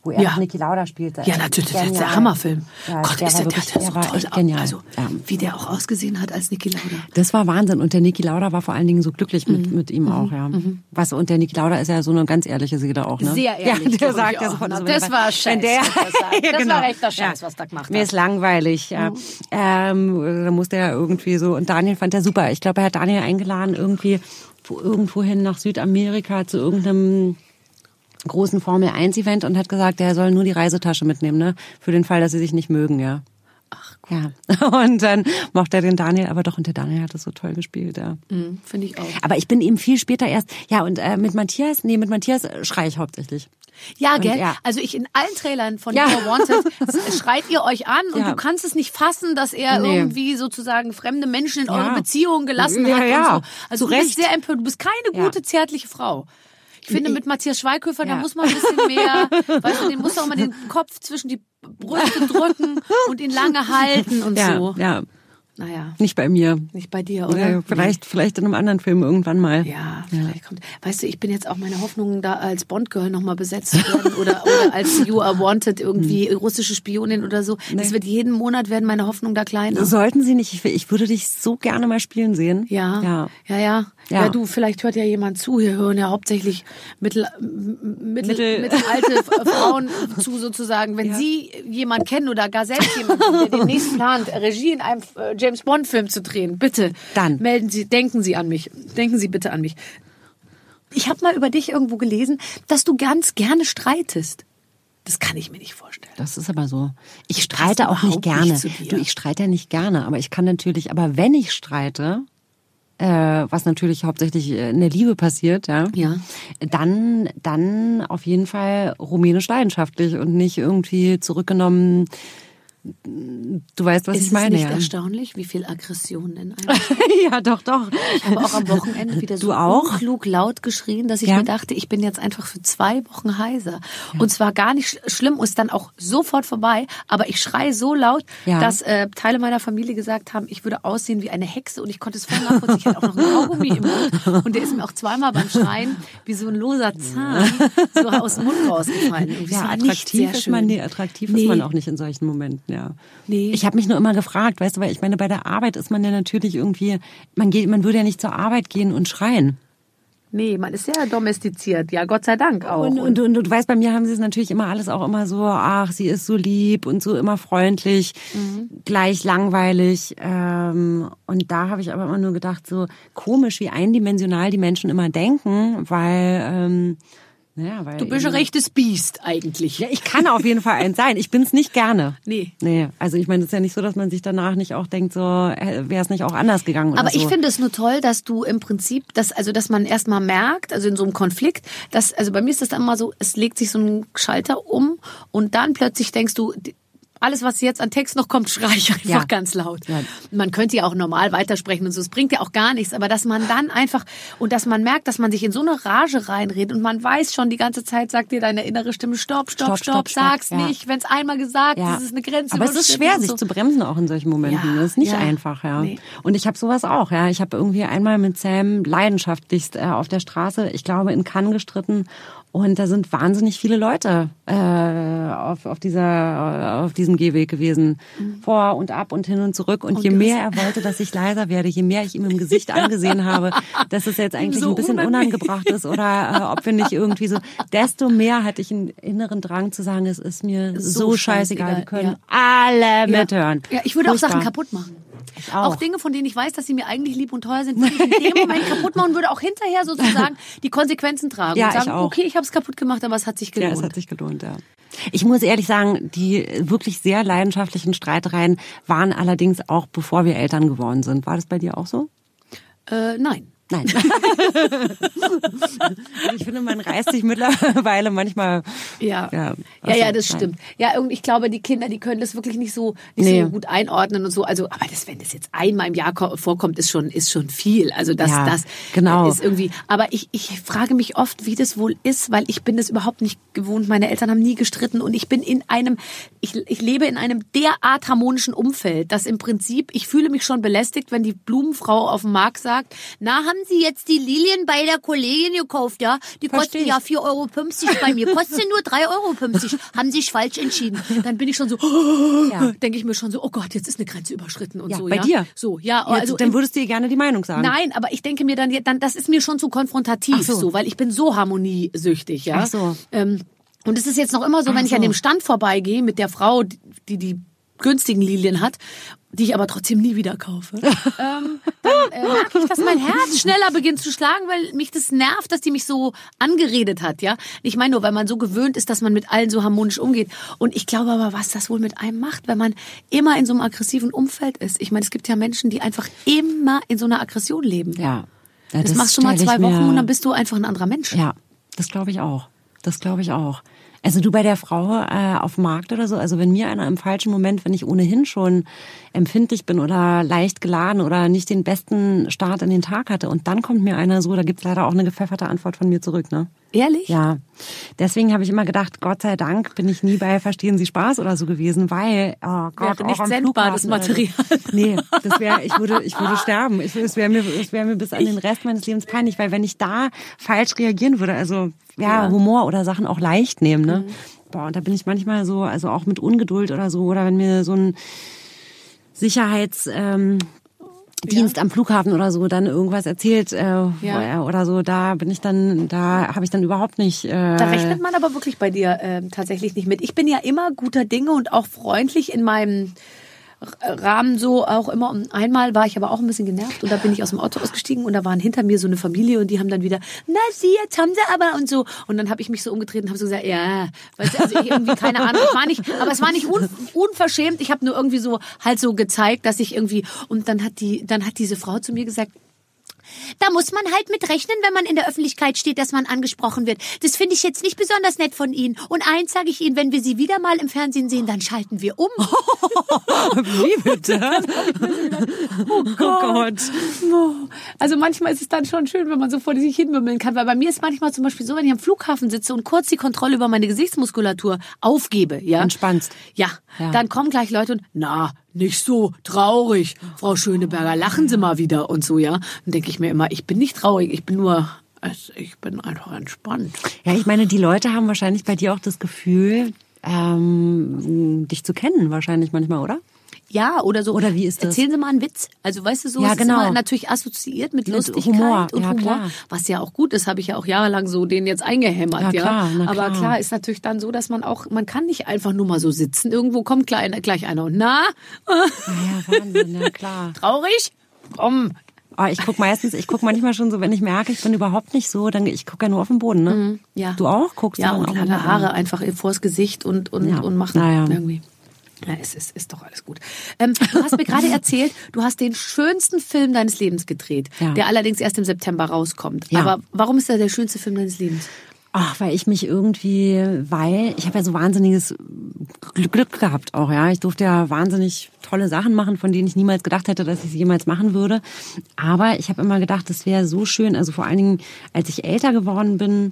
wo er Ja. noch Niki Lauda spielte. Ja, natürlich, das ist Genial. der Hammerfilm. Ja, Gott, der ist war der, wirklich, der, der der so war toll. echt genial. Also, Ja. wie der auch ausgesehen hat als Niki Lauda. Das war Wahnsinn. Und der Niki Lauda war vor allen Dingen so glücklich mit, Mhm. mit ihm auch, ja. Was, und der Niki Lauda ist ja so eine ganz ehrliche Seele auch, ne? Sehr ehrlich, Ja, der glaub sagt ich ja auch. sofort. Na, so, das wenn war wenn Scheiß, der- muss ich sagen. Ja, Das genau. war rechter Scheiß, Ja. was der gemacht Mir hat. ist langweilig, ja. Ähm, da musste er irgendwie so, und Daniel fand er super. Ich glaube, er hat Daniel eingeladen, irgendwie, wo, irgendwohin nach Südamerika zu irgendeinem großen Formel eins Event und hat gesagt, er soll nur die Reisetasche mitnehmen, ne? Für den Fall, dass sie sich nicht mögen, ja. Ach, Ja. Und dann mochte er den Daniel, aber doch, und der Daniel hat das so toll gespielt, ja. Mhm, finde ich auch. Aber ich bin eben viel später erst, ja, und äh, mit Matthias, nee, mit Matthias schreie ich hauptsächlich. Ja, Und, gell? ja. Also ich in allen Trailern von Ja. You Are Wanted schreit ihr euch an und Ja. du kannst es nicht fassen, dass er Nee. irgendwie sozusagen fremde Menschen in Ja. eure Beziehung gelassen Ja, hat ja. und so. Also Zu du bist Recht. sehr empört. Du bist keine Ja. gute, zärtliche Frau. Ich finde, mit Matthias Schweighöfer, da Ja. muss man ein bisschen mehr, weißt du, den musst du auch mal den Kopf zwischen die Brüste drücken und ihn lange halten und Ja, so. ja, Naja, nicht bei mir. nicht bei dir, oder? Ja, vielleicht, vielleicht in einem anderen Film irgendwann mal. Ja, vielleicht kommt. Weißt du, ich bin jetzt auch meine Hoffnung, da als Bond-Girl nochmal besetzt zu werden oder, oder als You Are Wanted irgendwie russische Spionin oder so. Es wird jeden Monat werden meine Hoffnung da kleiner. Sollten Sie nicht, ich, ich würde dich so gerne mal spielen sehen. Ja, Ja. ja, ja. Ja. Ja, du, vielleicht hört ja jemand zu. Hier hören ja hauptsächlich mittel, m- mittel, Mittel- mittelalte F- Frauen zu sozusagen. Wenn Sie jemand kennen oder gar selbst jemanden, der demnächst plant, Regie in einem äh, James-Bond-Film zu drehen, bitte Dann. melden Sie, denken Sie an mich. Denken Sie bitte an mich. Ich habe mal über dich irgendwo gelesen, dass du ganz gerne streitest. Das kann ich mir nicht vorstellen. Das ist aber so. Ich passt streite auch nicht überhaupt gerne. nicht zu dir. Du, ich streite ja nicht gerne, aber ich kann natürlich, aber wenn ich streite, äh, was natürlich hauptsächlich in der Liebe passiert, ja, Ja. dann, dann auf jeden Fall rumänisch leidenschaftlich und nicht irgendwie zurückgenommen. Du weißt, was Ist ich meine, es nicht ja. erstaunlich, wie viel Aggression in einem? Ja, doch, doch. Ich habe auch am Wochenende wieder so Du auch? klug laut geschrien, dass ich Ja. mir dachte, ich bin jetzt einfach für zwei Wochen heiser. Und zwar gar nicht sch- schlimm, ist dann auch sofort vorbei. Aber ich schreie so laut, Ja. dass äh, Teile meiner Familie gesagt haben, ich würde aussehen wie eine Hexe. Und ich konnte es voll nachvollziehen. Ich hatte auch noch einen Kaugummi im Mund. Und der ist mir auch zweimal beim Schreien wie so ein loser Zahn so aus dem Mund rausgefallen. Irgendwie. Es Ja, war nicht attraktiv sehr ist schön. man, nee, attraktiv Nee. ist man auch nicht in solchen Momenten, ja. Nee. Ich habe mich nur immer gefragt, weißt du, weil ich meine, bei der Arbeit ist man ja natürlich irgendwie, man geht, man würde ja nicht zur Arbeit gehen und schreien. Nee, man ist sehr domestiziert. Ja, Gott sei Dank auch. Und, und, und, und du weißt, bei mir haben sie es natürlich immer alles auch immer so, ach, sie ist so lieb und so immer freundlich, gleich langweilig. Ähm, und da habe ich aber immer nur gedacht, so komisch, wie eindimensional die Menschen immer denken, weil, ähm, naja, weil Du bist ein eben- rechtes Biest eigentlich. Ja, ich kann auf jeden Fall eins sein. Ich bin's nicht gerne. Nee. Nee, also ich meine, es ist ja nicht so, dass man sich danach nicht auch denkt, so wäre es nicht auch anders gegangen oder Aber so. ich finde es nur toll, dass du im Prinzip, dass, also dass man erstmal merkt, also in so einem Konflikt, dass, also bei mir ist das dann immer so, es legt sich so ein Schalter um und dann plötzlich denkst du, alles, was jetzt an Text noch kommt, schrei ich einfach Ja. ganz laut. Ja. Man könnte ja auch normal weitersprechen und so, es bringt ja auch gar nichts, aber dass man dann einfach, und dass man merkt, dass man sich in so eine Rage reinredet und man weiß schon, die ganze Zeit sagt dir deine innere Stimme, stopp, stopp, Stopp, stopp, stopp, stopp, sag's ja. nicht, wenn's einmal gesagt Ja. ist, ist eine Grenze. Aber es ist überschritten schwer, und sich so. zu bremsen auch in solchen Momenten. Ja, Das ist nicht ja. einfach, ja. Nee. Und ich habe sowas auch, ja. Ich habe irgendwie einmal mit Sam leidenschaftlichst äh, auf der Straße, ich glaube in Cannes gestritten. Und da sind wahnsinnig viele Leute äh, auf, auf, dieser, auf diesem Gehweg gewesen. Vor und ab und hin und zurück. Und, je du mehr er wollte, dass ich leiser werde, je mehr ich ihm im Gesicht angesehen habe, dass es jetzt eigentlich So ein bisschen unangenehm. unangebracht ist oder äh, ob wir nicht irgendwie so, desto mehr hatte ich einen inneren Drang zu sagen, es ist mir so, So scheißegal, scheißegal, wir können ja. alle mithören. Ja, ich würde auch Furchtbar. Sachen kaputt machen. Ich auch. Auch Dinge, von denen ich weiß, dass sie mir eigentlich lieb und teuer sind, würde ich in dem Moment kaputt machen und würde auch hinterher sozusagen die Konsequenzen tragen. Ja, und sagen, ich auch. okay, ich habe es kaputt gemacht, aber es hat sich Ja, gelohnt. es hat sich gelohnt, ja. Ich muss ehrlich sagen, die wirklich sehr leidenschaftlichen Streitereien waren allerdings auch, bevor wir Eltern geworden sind. War das bei dir auch so? äh, nein. Nein. Ich finde, man reißt sich mittlerweile manchmal. Ja, Ja, ja, also, ja, das nein. stimmt. Ja, irgendwie, ich glaube, die Kinder, die können das wirklich nicht so, nicht Nee. so gut einordnen und so. Also, aber das, wenn das jetzt einmal im Jahr ko- vorkommt, ist schon, ist schon viel. Also, das, Ja, das genau. ist irgendwie. Aber ich, ich frage mich oft, wie das wohl ist, weil ich bin das überhaupt nicht gewohnt. Meine Eltern haben nie gestritten und ich bin in einem, ich, ich lebe in einem derart harmonischen Umfeld, dass im Prinzip, ich fühle mich schon belästigt, wenn die Blumenfrau auf dem Markt sagt, na haben Sie jetzt die Lilien bei der Kollegin gekauft, ja? Die Versteh kosten ich. ja vier Euro fünfzig, bei mir kosten nur drei Euro fünfzig. Haben Sie sich falsch entschieden. Dann bin ich schon so, oh, Ja. denke ich mir schon so, oh Gott, jetzt ist eine Grenze überschritten und Ja, so. bei ja? dir? So, ja. Ja, Also dann würdest du dir gerne die Meinung sagen. Nein, aber ich denke mir dann, dann, das ist mir schon zu konfrontativ, Ach so. so, weil ich bin so harmoniesüchtig, ja. Ach so. Ähm, und es ist jetzt noch immer so, Ach wenn ich so. an dem Stand vorbeigehe mit der Frau, die die, die günstigen Lilien hat, die ich aber trotzdem nie wieder kaufe, ähm, dann äh, merke ich, dass mein Herz schneller beginnt zu schlagen, weil mich das nervt, dass die mich so angeredet hat, ja. Ich meine nur, weil man so gewöhnt ist, dass man mit allen so harmonisch umgeht. Und ich glaube aber, was das wohl mit einem macht, wenn man immer in so einem aggressiven Umfeld ist. Ich meine, es gibt ja Menschen, die einfach immer in so einer Aggression leben. Ja. Ja, Das, machst du mal stell ich zwei Wochen mir- und dann bist du einfach ein anderer Mensch. Ja, das glaube ich auch. Das glaube ich auch. Also du bei der Frau äh, auf dem Markt oder so, also wenn mir einer im falschen Moment, wenn ich ohnehin schon empfindlich bin oder leicht geladen oder nicht den besten Start in den Tag hatte und dann kommt mir einer so, da gibt's leider auch eine gepfefferte Antwort von mir zurück, ne? Ehrlich? Ja, deswegen habe ich immer gedacht, Gott sei Dank bin ich nie bei Verstehen Sie Spaß oder so gewesen, weil, oh Gott, Wäre nicht auch am sendbar, das Flughafen oder so. Material. Nee, das wäre, ich würde, ich würde sterben. Ich, es wäre mir, es wäre mir bis an den Rest meines Lebens peinlich, weil wenn ich da falsch reagieren würde, also ja, Ja. Humor oder Sachen auch leicht nehmen, ne? Boah, und da bin ich manchmal so, also auch mit Ungeduld oder so, oder wenn mir so ein Sicherheits ähm, Dienst am Flughafen oder so dann irgendwas erzählt äh, Ja. oder so, da bin ich dann, da habe ich dann überhaupt nicht. Äh, Da rechnet man aber wirklich bei dir ähm, tatsächlich nicht mit. Ich bin ja immer guter Dinge und auch freundlich in meinem R- Rahmen so auch immer. Und einmal war ich aber auch ein bisschen genervt und da bin ich aus dem Auto ausgestiegen und da waren hinter mir so eine Familie und die haben dann wieder, na sie, jetzt haben sie aber und so. Und dann habe ich mich so umgedreht und habe so gesagt, ja, weißt du, also ich irgendwie keine Ahnung, es war nicht, aber es war nicht un, unverschämt. Ich habe nur irgendwie so halt so gezeigt, dass ich irgendwie, und dann hat die, dann hat diese Frau zu mir gesagt, Da muss man halt mit rechnen, wenn man in der Öffentlichkeit steht, dass man angesprochen wird. Das finde ich jetzt nicht besonders nett von Ihnen. Und eins sage ich Ihnen, wenn wir Sie wieder mal im Fernsehen sehen, dann schalten wir um. Wie bitte? oh Gott. Also manchmal ist es dann schon schön, wenn man so vor sich hinmümmeln kann. Weil bei mir ist manchmal zum Beispiel so, wenn ich am Flughafen sitze und kurz die Kontrolle über meine Gesichtsmuskulatur aufgebe, ja. Entspannst. Ja, Ja. dann kommen gleich Leute und, na, nicht so traurig. Frau Schöneberger, lachen Sie mal wieder und so, ja. Dann denke ich mir immer, ich bin nicht traurig, ich bin nur, also ich bin einfach entspannt. Ja, ich meine, die Leute haben wahrscheinlich bei dir auch das Gefühl, ähm, dich zu kennen, wahrscheinlich manchmal, oder? Ja, oder so. Oder wie ist das? Erzählen Sie mal einen Witz. Also, weißt du, so Ja, ist genau. es immer natürlich assoziiert mit, Mit Lustigkeit Humor. und Ja, Humor. klar. Was ja auch gut ist, habe ich ja auch jahrelang so den jetzt eingehämmert, Ja, ja. klar, na Aber klar. klar ist natürlich dann so, dass man auch, man kann nicht einfach nur mal so sitzen. Irgendwo kommt gleich, gleich einer und na, Ja, Wahnsinn, ja klar. traurig? Komm. Oh, ich guck meistens, ich guck manchmal schon so, wenn ich merke, ich bin überhaupt nicht so, dann ich gucke ja nur auf den Boden, ne? Ja. Du auch? Guckst Ja, du dann und auch auf den lange Boden? Haare einfach vors Gesicht und, und, Ja. und machen Naja. irgendwie. Ja, es ist, ist doch alles gut. Ähm, du hast mir gerade erzählt, du hast den schönsten Film deines Lebens gedreht, Ja. der allerdings erst im September rauskommt. Ja. Aber warum ist er der schönste Film deines Lebens? Ach, weil ich mich irgendwie, weil ich habe ja so wahnsinniges Glück, Glück gehabt auch, ja. Ich durfte ja wahnsinnig tolle Sachen machen, von denen ich niemals gedacht hätte, dass ich sie jemals machen würde. Aber ich habe immer gedacht, das wäre so schön. Also vor allen Dingen, als ich älter geworden bin,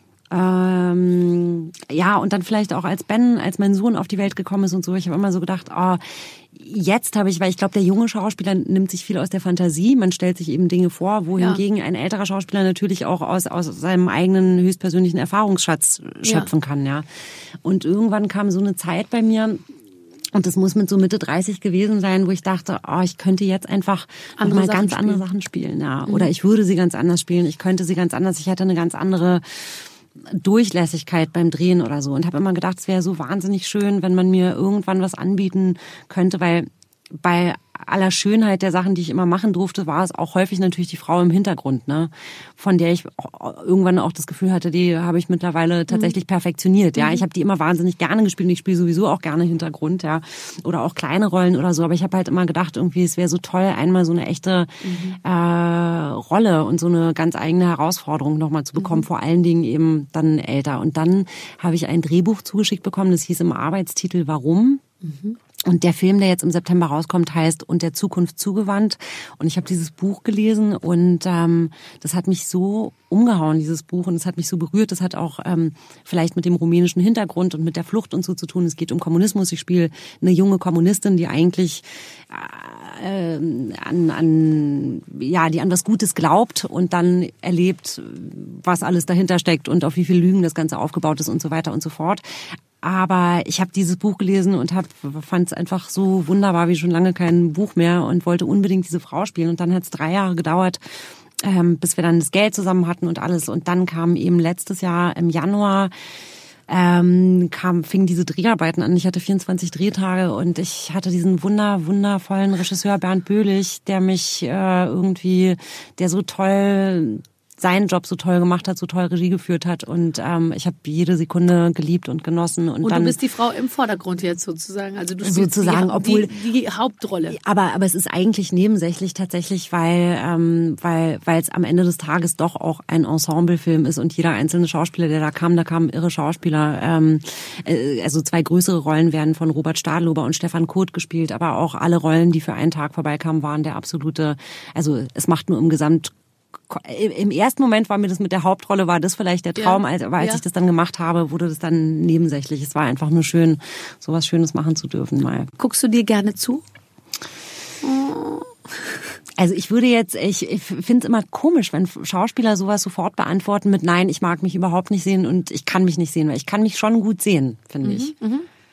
ähm, ja, und dann vielleicht auch als Ben, als mein Sohn auf die Welt gekommen ist und so. Ich habe immer so gedacht, oh, jetzt habe ich, weil ich glaube, der junge Schauspieler nimmt sich viel aus der Fantasie. Man stellt sich eben Dinge vor, wohingegen ein älterer Schauspieler natürlich auch aus, aus seinem eigenen höchstpersönlichen Erfahrungsschatz schöpfen Ja. kann, ja. Und irgendwann kam so eine Zeit bei mir, und das muss mit so Mitte dreißig gewesen sein, wo ich dachte, oh, ich könnte jetzt einfach Andere noch mal Sachen ganz andere spielen. Sachen spielen, ja. Oder ich würde sie ganz anders spielen. Ich könnte sie ganz anders. Ich hätte eine ganz andere Durchlässigkeit beim Drehen oder so. Und habe immer gedacht, es wäre so wahnsinnig schön, wenn man mir irgendwann was anbieten könnte, weil bei aller Schönheit der Sachen, die ich immer machen durfte, war es auch häufig natürlich die Frau im Hintergrund, ne, von der ich irgendwann auch das Gefühl hatte, die habe ich mittlerweile tatsächlich perfektioniert, ja. Ich habe die immer wahnsinnig gerne gespielt und ich spiele sowieso auch gerne Hintergrund, ja, oder auch kleine Rollen oder so. Aber ich habe halt immer gedacht, irgendwie es wäre so toll, einmal so eine echte äh, Rolle und so eine ganz eigene Herausforderung nochmal zu bekommen, vor allen Dingen eben dann älter. Und dann habe ich ein Drehbuch zugeschickt bekommen, das hieß im Arbeitstitel Warum? Und der Film, der jetzt im September rauskommt, heißt Und der Zukunft zugewandt. Und ich habe dieses Buch gelesen und ähm, das hat mich so umgehauen, dieses Buch. Und es hat mich so berührt. Das hat auch ähm, vielleicht mit dem rumänischen Hintergrund und mit der Flucht und so zu tun. Es geht um Kommunismus. Ich spiele eine junge Kommunistin, die eigentlich äh, an, an, ja, die an was Gutes glaubt und dann erlebt, was alles dahinter steckt und auf wie viel Lügen das Ganze aufgebaut ist und so weiter und so fort. Aber ich habe dieses Buch gelesen und fand es einfach so wunderbar wie schon lange kein Buch mehr und wollte unbedingt diese Frau spielen. Und dann hat es drei Jahre gedauert, ähm, bis wir dann das Geld zusammen hatten und alles. Und dann kam eben letztes Jahr im Januar, ähm, kam, fingen diese Dreharbeiten an. Ich hatte vierundzwanzig Drehtage und ich hatte diesen wunder, wundervollen Regisseur Bernd Böhlich, der mich äh, irgendwie, der so toll seinen Job so toll gemacht hat, so toll Regie geführt hat und ähm, ich habe jede Sekunde geliebt und genossen. Und, und dann, du bist die Frau im Vordergrund jetzt sozusagen, also du spielst sozusagen, die, obwohl die, die Hauptrolle. Aber aber es ist eigentlich nebensächlich tatsächlich, weil ähm, weil weil es am Ende des Tages doch auch ein Ensemblefilm ist und jeder einzelne Schauspieler, der da kam, da kamen irre Schauspieler. Ähm, äh, also zwei größere Rollen werden von Robert Stadlober und Stefan Koth gespielt, aber auch alle Rollen, die für einen Tag vorbeikamen, waren der absolute. Also es macht nur im Gesamt Im ersten Moment war mir das mit der Hauptrolle, war das vielleicht der Traum, ja, aber als ja. ich das dann gemacht habe, wurde das dann nebensächlich. Es war einfach nur schön, sowas Schönes machen zu dürfen mal. Guckst du dir gerne zu? Also ich würde jetzt, ich, ich finde es immer komisch, wenn Schauspieler sowas sofort beantworten mit Nein, ich mag mich überhaupt nicht sehen und ich kann mich nicht sehen, weil ich kann mich schon gut sehen, finde mhm, ich.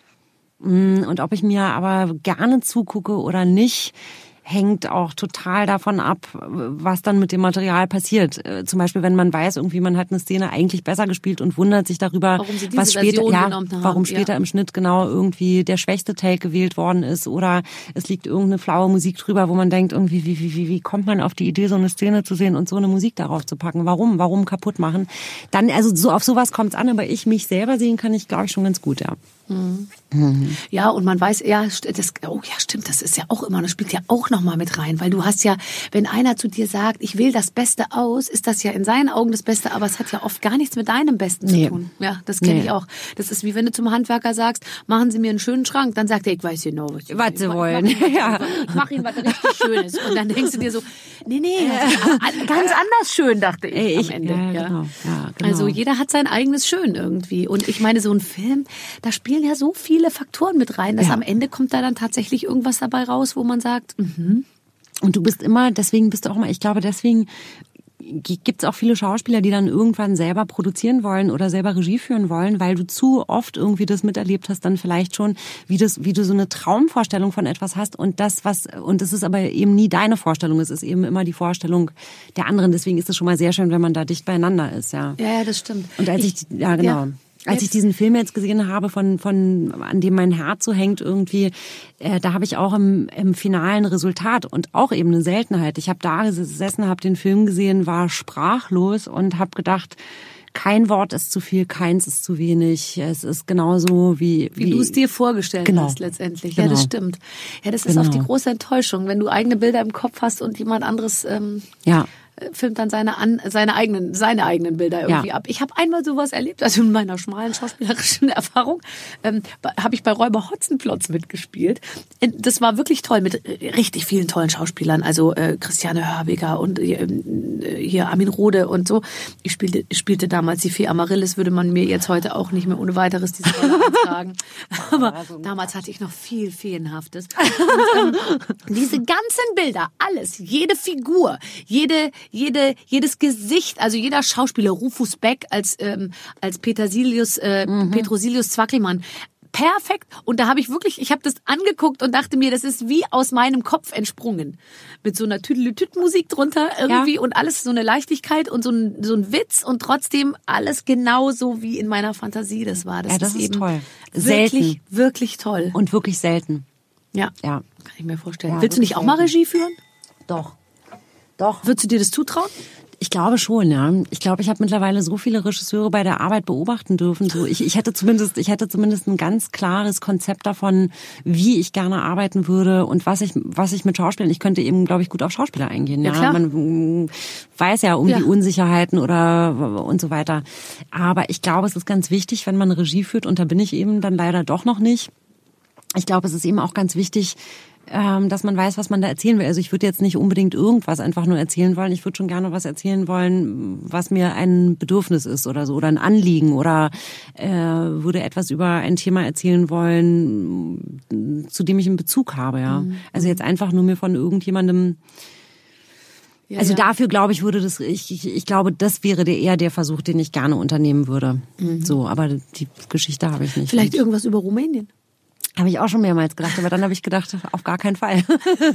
Mhm. Und ob ich mir aber gerne zugucke oder nicht, hängt auch total davon ab, was dann mit dem Material passiert. Zum Beispiel, wenn man weiß, irgendwie man hat eine Szene eigentlich besser gespielt und wundert sich darüber, warum sie diese was später, Version ja, genommen haben. warum später ja. im Schnitt genau irgendwie der schwächste Take gewählt worden ist oder es liegt irgendeine flaue Musik drüber, wo man denkt, irgendwie, wie, wie, wie, wie kommt man auf die Idee, so eine Szene zu sehen und so eine Musik darauf zu packen? Warum? Warum kaputt machen? Dann, also so auf sowas kommt es an, aber ich mich selber sehen kann ich, glaube ich, schon ganz gut, ja. Mhm. Mhm. Ja, und man weiß, ja, das, oh ja, stimmt, das ist ja auch immer, das spielt ja auch nochmal mit rein, weil du hast ja, wenn einer zu dir sagt, ich wähle das Beste aus, ist das ja in seinen Augen das Beste, aber es hat ja oft gar nichts mit deinem Besten nee. zu tun. Ja, das kenne nee. ich auch. Das ist wie wenn du zum Handwerker sagst, machen Sie mir einen schönen Schrank, dann sagt er, ich weiß genau, was Sie, was Sie wollen. Ich mach, ich mach, ich mach Ihnen was richtig Schönes. Und dann denkst du dir so, nee, nee, ganz anders schön, dachte ich, ich am Ende. Ja, ja. Genau. Ja, genau. Also jeder hat sein eigenes Schön irgendwie. Und ich meine, so ein Film, da spielen ja so viele Faktoren mit rein, dass ja. am Ende kommt da dann tatsächlich irgendwas dabei raus, wo man sagt, mhm. Und du bist immer, deswegen bist du auch mal, ich glaube, deswegen gibt es auch viele Schauspieler, die dann irgendwann selber produzieren wollen oder selber Regie führen wollen, weil du zu oft irgendwie das miterlebt hast, dann vielleicht schon, wie das, wie du so eine Traumvorstellung von etwas hast und das, was, und es ist aber eben nie deine Vorstellung, es ist eben immer die Vorstellung der anderen. Deswegen ist es schon mal sehr schön, wenn man da dicht beieinander ist, ja. Ja, ja, das stimmt. Und als ich, ich ja, genau. Ja. Als ich diesen Film jetzt gesehen habe, von, von, an dem mein Herz so hängt irgendwie, äh, da habe ich auch im, im finalen Resultat und auch eben eine Seltenheit. Ich habe da gesessen, habe den Film gesehen, war sprachlos und habe gedacht, kein Wort ist zu viel, keins ist zu wenig. Es ist genauso wie... Wie, wie du es dir vorgestellt genau. hast letztendlich. Genau. Ja, das stimmt. Ja, das ist genau. oft die große Enttäuschung, wenn du eigene Bilder im Kopf hast und jemand anderes... Ähm, ja. filmt dann seine an, seine eigenen seine eigenen Bilder irgendwie ja. ab. Ich habe einmal sowas erlebt, also in meiner schmalen schauspielerischen Erfahrung, ähm, habe ich bei Räuber Hotzenplotz mitgespielt. Das war wirklich toll mit richtig vielen tollen Schauspielern, also äh, Christiane Hörbiger und äh, hier Armin Rohde und so. Ich spielte spielte damals die Fee Amaryllis, würde man mir jetzt heute auch nicht mehr ohne weiteres diese Rolle eintragen. Aber damals hatte ich noch viel Feenhaftes. Und, ähm, diese ganzen Bilder, alles, jede Figur, jede Jede, jedes Gesicht, also jeder Schauspieler, Rufus Beck als ähm, als Petersilius, äh, mhm. Petrosilius Zwackelmann, perfekt. Und da habe ich wirklich, ich habe das angeguckt und dachte mir, das ist wie aus meinem Kopf entsprungen, mit so einer Tüdelütüt-Musik drunter irgendwie ja. und alles so eine Leichtigkeit und so ein so ein Witz und trotzdem alles genauso wie in meiner Fantasie das war. Das, ja, das ist, ist eben toll, wirklich, selten, wirklich toll und wirklich selten. Ja, ja, kann ich mir vorstellen. Ja, Willst du nicht auch mal Regie führen? Doch. Doch. Würdest du dir das zutrauen? Ich glaube schon, ja. Ich glaube, ich habe mittlerweile so viele Regisseure bei der Arbeit beobachten dürfen. So, ich, ich hätte zumindest, ich hätte zumindest ein ganz klares Konzept davon, wie ich gerne arbeiten würde und was ich, was ich mit Schauspielern. Ich könnte eben, glaube ich, gut auf Schauspieler eingehen. Ja, ja klar. Man weiß ja um ja. die Unsicherheiten oder und so weiter. Aber ich glaube, es ist ganz wichtig, wenn man Regie führt, und da bin ich eben dann leider doch noch nicht. Ich glaube, es ist eben auch ganz wichtig, ähm, dass man weiß, was man da erzählen will. Also ich würde jetzt nicht unbedingt irgendwas einfach nur erzählen wollen. Ich würde schon gerne was erzählen wollen, was mir ein Bedürfnis ist oder so oder ein Anliegen oder äh, würde etwas über ein Thema erzählen wollen, zu dem ich einen Bezug habe. Ja, mhm. Also jetzt einfach nur mir von irgendjemandem. Ja, also ja. dafür glaube ich würde das. Ich, ich, ich glaube, das wäre der, eher der Versuch, den ich gerne unternehmen würde. Mhm. So, aber die Geschichte habe ich nicht. Vielleicht irgendwas über Rumänien. Habe ich auch schon mehrmals gedacht, aber dann habe ich gedacht, auf gar keinen Fall.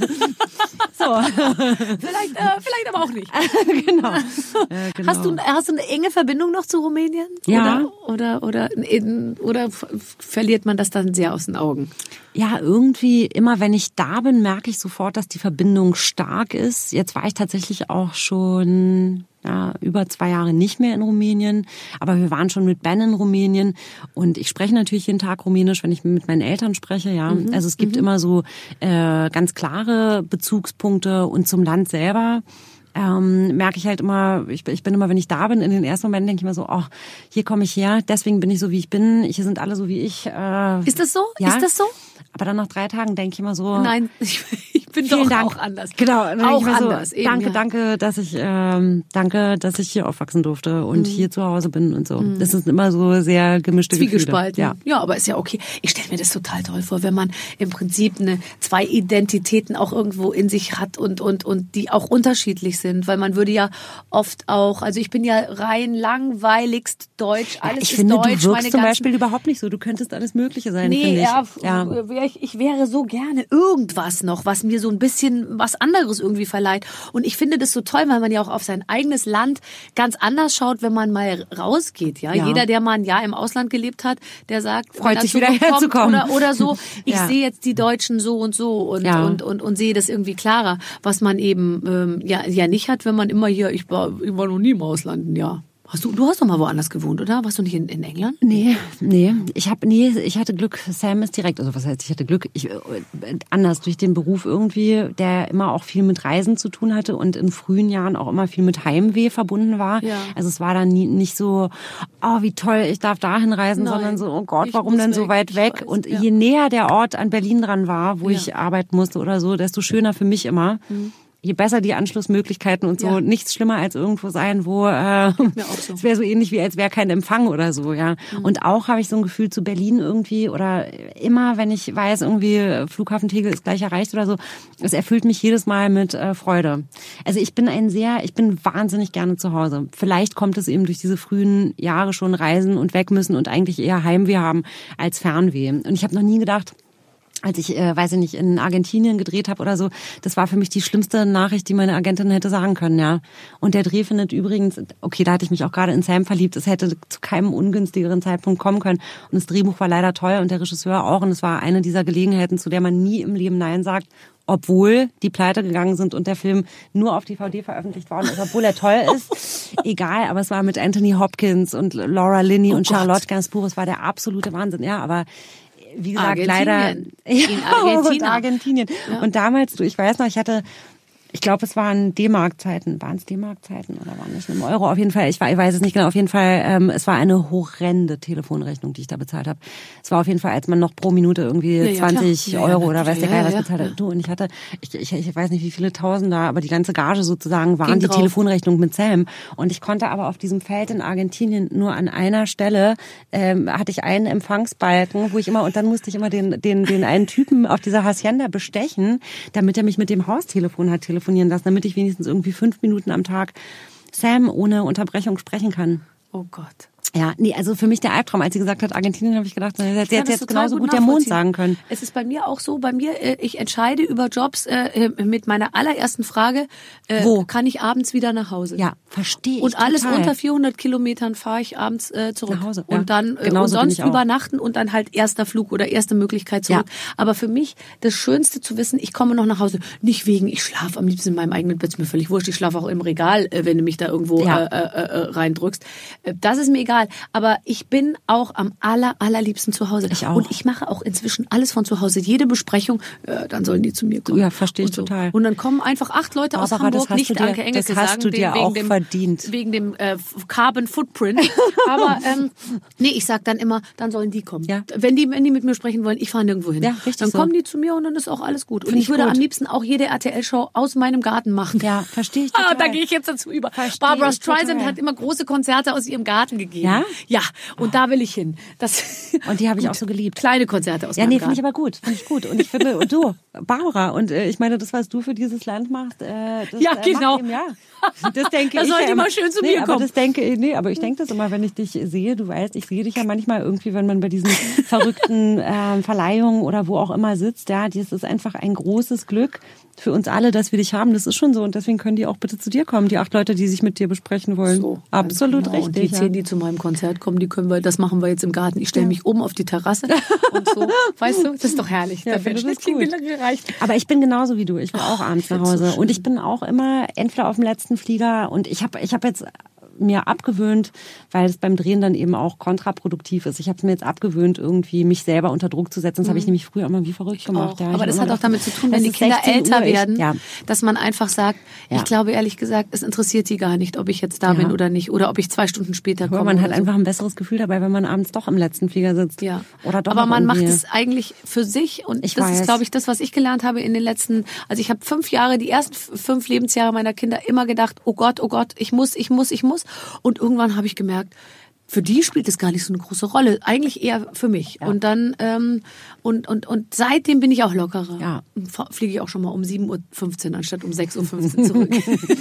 So. Vielleicht, äh, vielleicht aber auch nicht. Genau. Äh, genau. Hast du, hast du eine enge Verbindung noch zu Rumänien? Ja. Oder, oder, oder, oder verliert man das dann sehr aus den Augen? Ja, irgendwie immer, wenn ich da bin, merke ich sofort, dass die Verbindung stark ist. Jetzt war ich tatsächlich auch schon ja, über zwei Jahre nicht mehr in Rumänien, aber wir waren schon mit Ben in Rumänien und ich spreche natürlich jeden Tag Rumänisch, wenn ich mit meinen Eltern spreche. Ja, mhm. Also es gibt mhm. immer so äh, ganz klare Bezugspunkte und zum Land selber. Ähm, merke ich halt immer, ich, ich bin immer, wenn ich da bin, in den ersten Momenten denke ich mir so, oh, hier komme ich her, deswegen bin ich so, wie ich bin, hier sind alle so wie ich. Äh, ist das so? Ja? Ist das so? Aber dann nach drei Tagen denke ich immer so, nein, ich, ich bin doch Dank. auch anders. Genau, auch so, anders. Eben, danke, ja. danke, dass ich, ähm, danke, dass ich hier aufwachsen durfte und mhm. hier zu Hause bin und so. Mhm. Das ist immer so sehr gemischte Zwiegespalten. Gefühle. Ja. ja, aber ist ja okay. Ich stelle mir das total toll vor, wenn man im Prinzip eine zwei Identitäten auch irgendwo in sich hat und und und die auch unterschiedlich sind, weil man würde ja oft auch, also ich bin ja rein langweiligst deutsch, alles ja, ich ist finde, deutsch. Du wirkst meine zum Beispiel überhaupt nicht so. Du könntest alles Mögliche sein, nee, finde ich. Ja, ja, wär ich, ich wäre so gerne irgendwas noch, was mir so ein bisschen was anderes irgendwie verleiht. Und ich finde das so toll, weil man ja auch auf sein eigenes Land ganz anders schaut, wenn man mal rausgeht. Ja, ja. Jeder, der mal ein Jahr im Ausland gelebt hat, der sagt, freut sich wieder herzukommen oder, oder so. Ich ja. sehe jetzt die Deutschen so und so und ja. und, und und sehe das irgendwie klarer, was man eben ähm, ja ja nicht hat, wenn man immer hier. Ich war, ich war noch nie im Ausland ein Jahr. Hast du, du hast doch mal woanders gewohnt, oder? Warst du nicht in, in England? Nee, nee. Ich hab, nee, ich hatte Glück. Sam ist direkt, also was heißt, ich hatte Glück, ich, anders durch den Beruf irgendwie, der immer auch viel mit Reisen zu tun hatte und in frühen Jahren auch immer viel mit Heimweh verbunden war. Ja. Also es war dann nie, nicht so, oh, wie toll, ich darf dahin reisen, Nein, sondern so, oh Gott, ich warum denn weg, so weit weg? weiß, Und ja. je näher der Ort an Berlin dran war, wo ja. ich arbeiten musste oder so, desto schöner für mich immer. Mhm. Je besser die Anschlussmöglichkeiten und so, ja. nichts schlimmer als irgendwo sein, wo äh, so. es wäre so ähnlich wie als wäre kein Empfang oder so, ja. Mhm. Und auch habe ich so ein Gefühl zu Berlin irgendwie oder immer, wenn ich weiß, irgendwie Flughafen Tegel ist gleich erreicht oder so, es erfüllt mich jedes Mal mit äh, Freude. Also ich bin ein sehr, ich bin wahnsinnig gerne zu Hause. Vielleicht kommt es eben durch diese frühen Jahre schon reisen und weg müssen und eigentlich eher Heimweh haben als Fernweh. Und ich habe noch nie gedacht, als ich, äh, weiß ich nicht, in Argentinien gedreht habe oder so, das war für mich die schlimmste Nachricht, die meine Agentin hätte sagen können, ja. Und der Dreh findet übrigens, okay, da hatte ich mich auch gerade in Sam verliebt, es hätte zu keinem ungünstigeren Zeitpunkt kommen können. Und das Drehbuch war leider toll und der Regisseur auch. Und es war eine dieser Gelegenheiten, zu der man nie im Leben Nein sagt, obwohl die pleite gegangen sind und der Film nur auf D V D veröffentlicht worden ist, obwohl er toll ist. Egal, aber es war mit Anthony Hopkins und Laura Linney oh und Gott. Charlotte Gainsbourg, es war der absolute Wahnsinn, ja, aber wie gesagt, Argentinien. leider in Argentinien. und Argentinien. Ja. Und damals, du, ich weiß noch, ich hatte, ich glaube, es waren D-Mark-Zeiten. Waren es D-Mark-Zeiten oder waren es im Euro? Auf jeden Fall, ich, war, ich weiß es nicht genau. Auf jeden Fall, ähm, es war eine horrende Telefonrechnung, die ich da bezahlt habe. Es war auf jeden Fall, als man noch pro Minute irgendwie ja, ja, zwanzig ja, Euro ja, oder weiß der Geil was bezahlt hat. Ja. Du, und ich hatte, ich, ich, ich weiß nicht, wie viele Tausender, aber die ganze Gage sozusagen waren Ging die drauf. Telefonrechnung mit Sam. Und ich konnte aber auf diesem Feld in Argentinien nur an einer Stelle, ähm, hatte ich einen Empfangsbalken, wo ich immer, und dann musste ich immer den, den, den einen Typen auf dieser Hacienda bestechen, damit er mich mit dem Haustelefon hat telefonieren lassen, damit ich wenigstens irgendwie fünf Minuten am Tag Sam ohne Unterbrechung sprechen kann. Oh Gott. Ja, nee, also für mich der Albtraum. Als sie gesagt hat, Argentinien, habe ich gedacht, sie hätte jetzt, jetzt genauso gut der Mond sagen können. Es ist bei mir auch so, bei mir, ich entscheide über Jobs äh, mit meiner allerersten Frage, äh, Wo? Kann ich abends wieder nach Hause? Ja, verstehe ich. Und alles total. unter vierhundert Kilometern fahre ich abends äh, zurück. Nach Hause, ja. Und dann äh, und sonst übernachten und dann halt erster Flug oder erste Möglichkeit zurück. Ja. Aber für mich das Schönste zu wissen, ich komme noch nach Hause. Nicht wegen, ich schlafe am liebsten in meinem eigenen Bett, ist mir völlig wurscht. Ich schlafe auch im Regal, äh, wenn du mich da irgendwo ja. äh, äh, äh, reindrückst. Äh, das ist mir egal. egal. Aber ich bin auch am aller, allerliebsten zu Hause. Ich auch. Und ich mache auch inzwischen alles von zu Hause. Jede Besprechung, äh, dann sollen die zu mir kommen. Ja, verstehe ich und so. total. Und dann kommen einfach acht Leute aus Barbara, Hamburg, das hast nicht du dir- Anke Engelke das hast sagen, du dir wegen auch dem, verdient. wegen dem äh, Carbon Footprint. Aber ähm, nee, ich sag dann immer, dann sollen die kommen. Ja. Wenn die, wenn die mit mir sprechen wollen, ich fahre nirgendwo hin. Ja, richtig dann so. kommen die zu mir und dann ist auch alles gut. Und Find ich ich würde gut. am liebsten auch jede R T L-Show aus meinem Garten machen. Ja, verstehe ich Ah, total. da gehe ich jetzt dazu über. Versteh Barbara ich Streisand total. hat immer große Konzerte aus ihrem Garten gegeben. Ja? Ja, und da will ich hin. Das Und die habe ich Gut. auch so geliebt. Kleine Konzerte aus Ja, meinem nee, Garten. finde ich aber gut. Finde ich gut. Und ich finde, und du, Barbara, und äh, ich meine, das, was du für dieses Land machst, äh, das Ja, äh, genau. macht ihm, ja. Das denke Da ich. sollt ja ihr immer. mal schön zu nee, mir aber kommen. das denke ich, nee, aber ich denke das immer, wenn ich dich sehe, du weißt, ich sehe dich ja manchmal irgendwie, wenn man bei diesen verrückten äh, Verleihungen oder wo auch immer sitzt, ja, das ist einfach ein großes Glück für uns alle, dass wir dich haben. Das ist schon so und deswegen können die auch bitte zu dir kommen, die acht Leute, die sich mit dir besprechen wollen. So, Absolut ganz genau. Und die richtig. zehn, Ja. die zu meinem Konzert kommen, die können wir, das machen wir jetzt im Garten. Ich stelle mich oben auf die Terrasse und so. Weißt du, das ist doch herrlich. Ja, da wäre finde das Schnittchen gut. gereicht. Aber ich bin genauso wie du. Ich will auch abends nach find's so Hause. schön. Und ich bin auch immer entweder auf dem letzten Flieger und ich habe ich hab jetzt mir abgewöhnt, weil es beim Drehen dann eben auch kontraproduktiv ist. Ich habe es mir jetzt abgewöhnt, irgendwie mich selber unter Druck zu setzen. Das habe ich nämlich früher immer wie verrückt gemacht. Auch. Ja, ich Aber hab das immer hat auch gedacht, damit zu tun, es wenn die ist Kinder sechzehn älter Uhr, ich- werden, Ja. dass man einfach sagt, Ja. ich glaube ehrlich gesagt, es interessiert die gar nicht, ob ich jetzt da Ja. bin oder nicht. Oder ob ich zwei Stunden später komme. Aber man hat oder so. einfach ein besseres Gefühl dabei, wenn man abends doch im letzten Flieger sitzt. Ja. Oder doch Aber noch man macht irgendwie- es eigentlich für sich und Ich das weiß. ist, glaube ich, das, was ich gelernt habe in den letzten, also ich habe fünf Jahre, die ersten f- fünf Lebensjahre meiner Kinder immer gedacht, oh Gott, oh Gott, ich muss, ich muss, ich muss. Und irgendwann habe ich gemerkt, für die spielt es gar nicht so eine große Rolle, eigentlich eher für mich. Und dann ähm, und und und seitdem bin ich auch lockerer. Ja. Und fa- fliege ich auch schon mal um sieben Uhr fünfzehn anstatt um sechs Uhr fünfzehn zurück.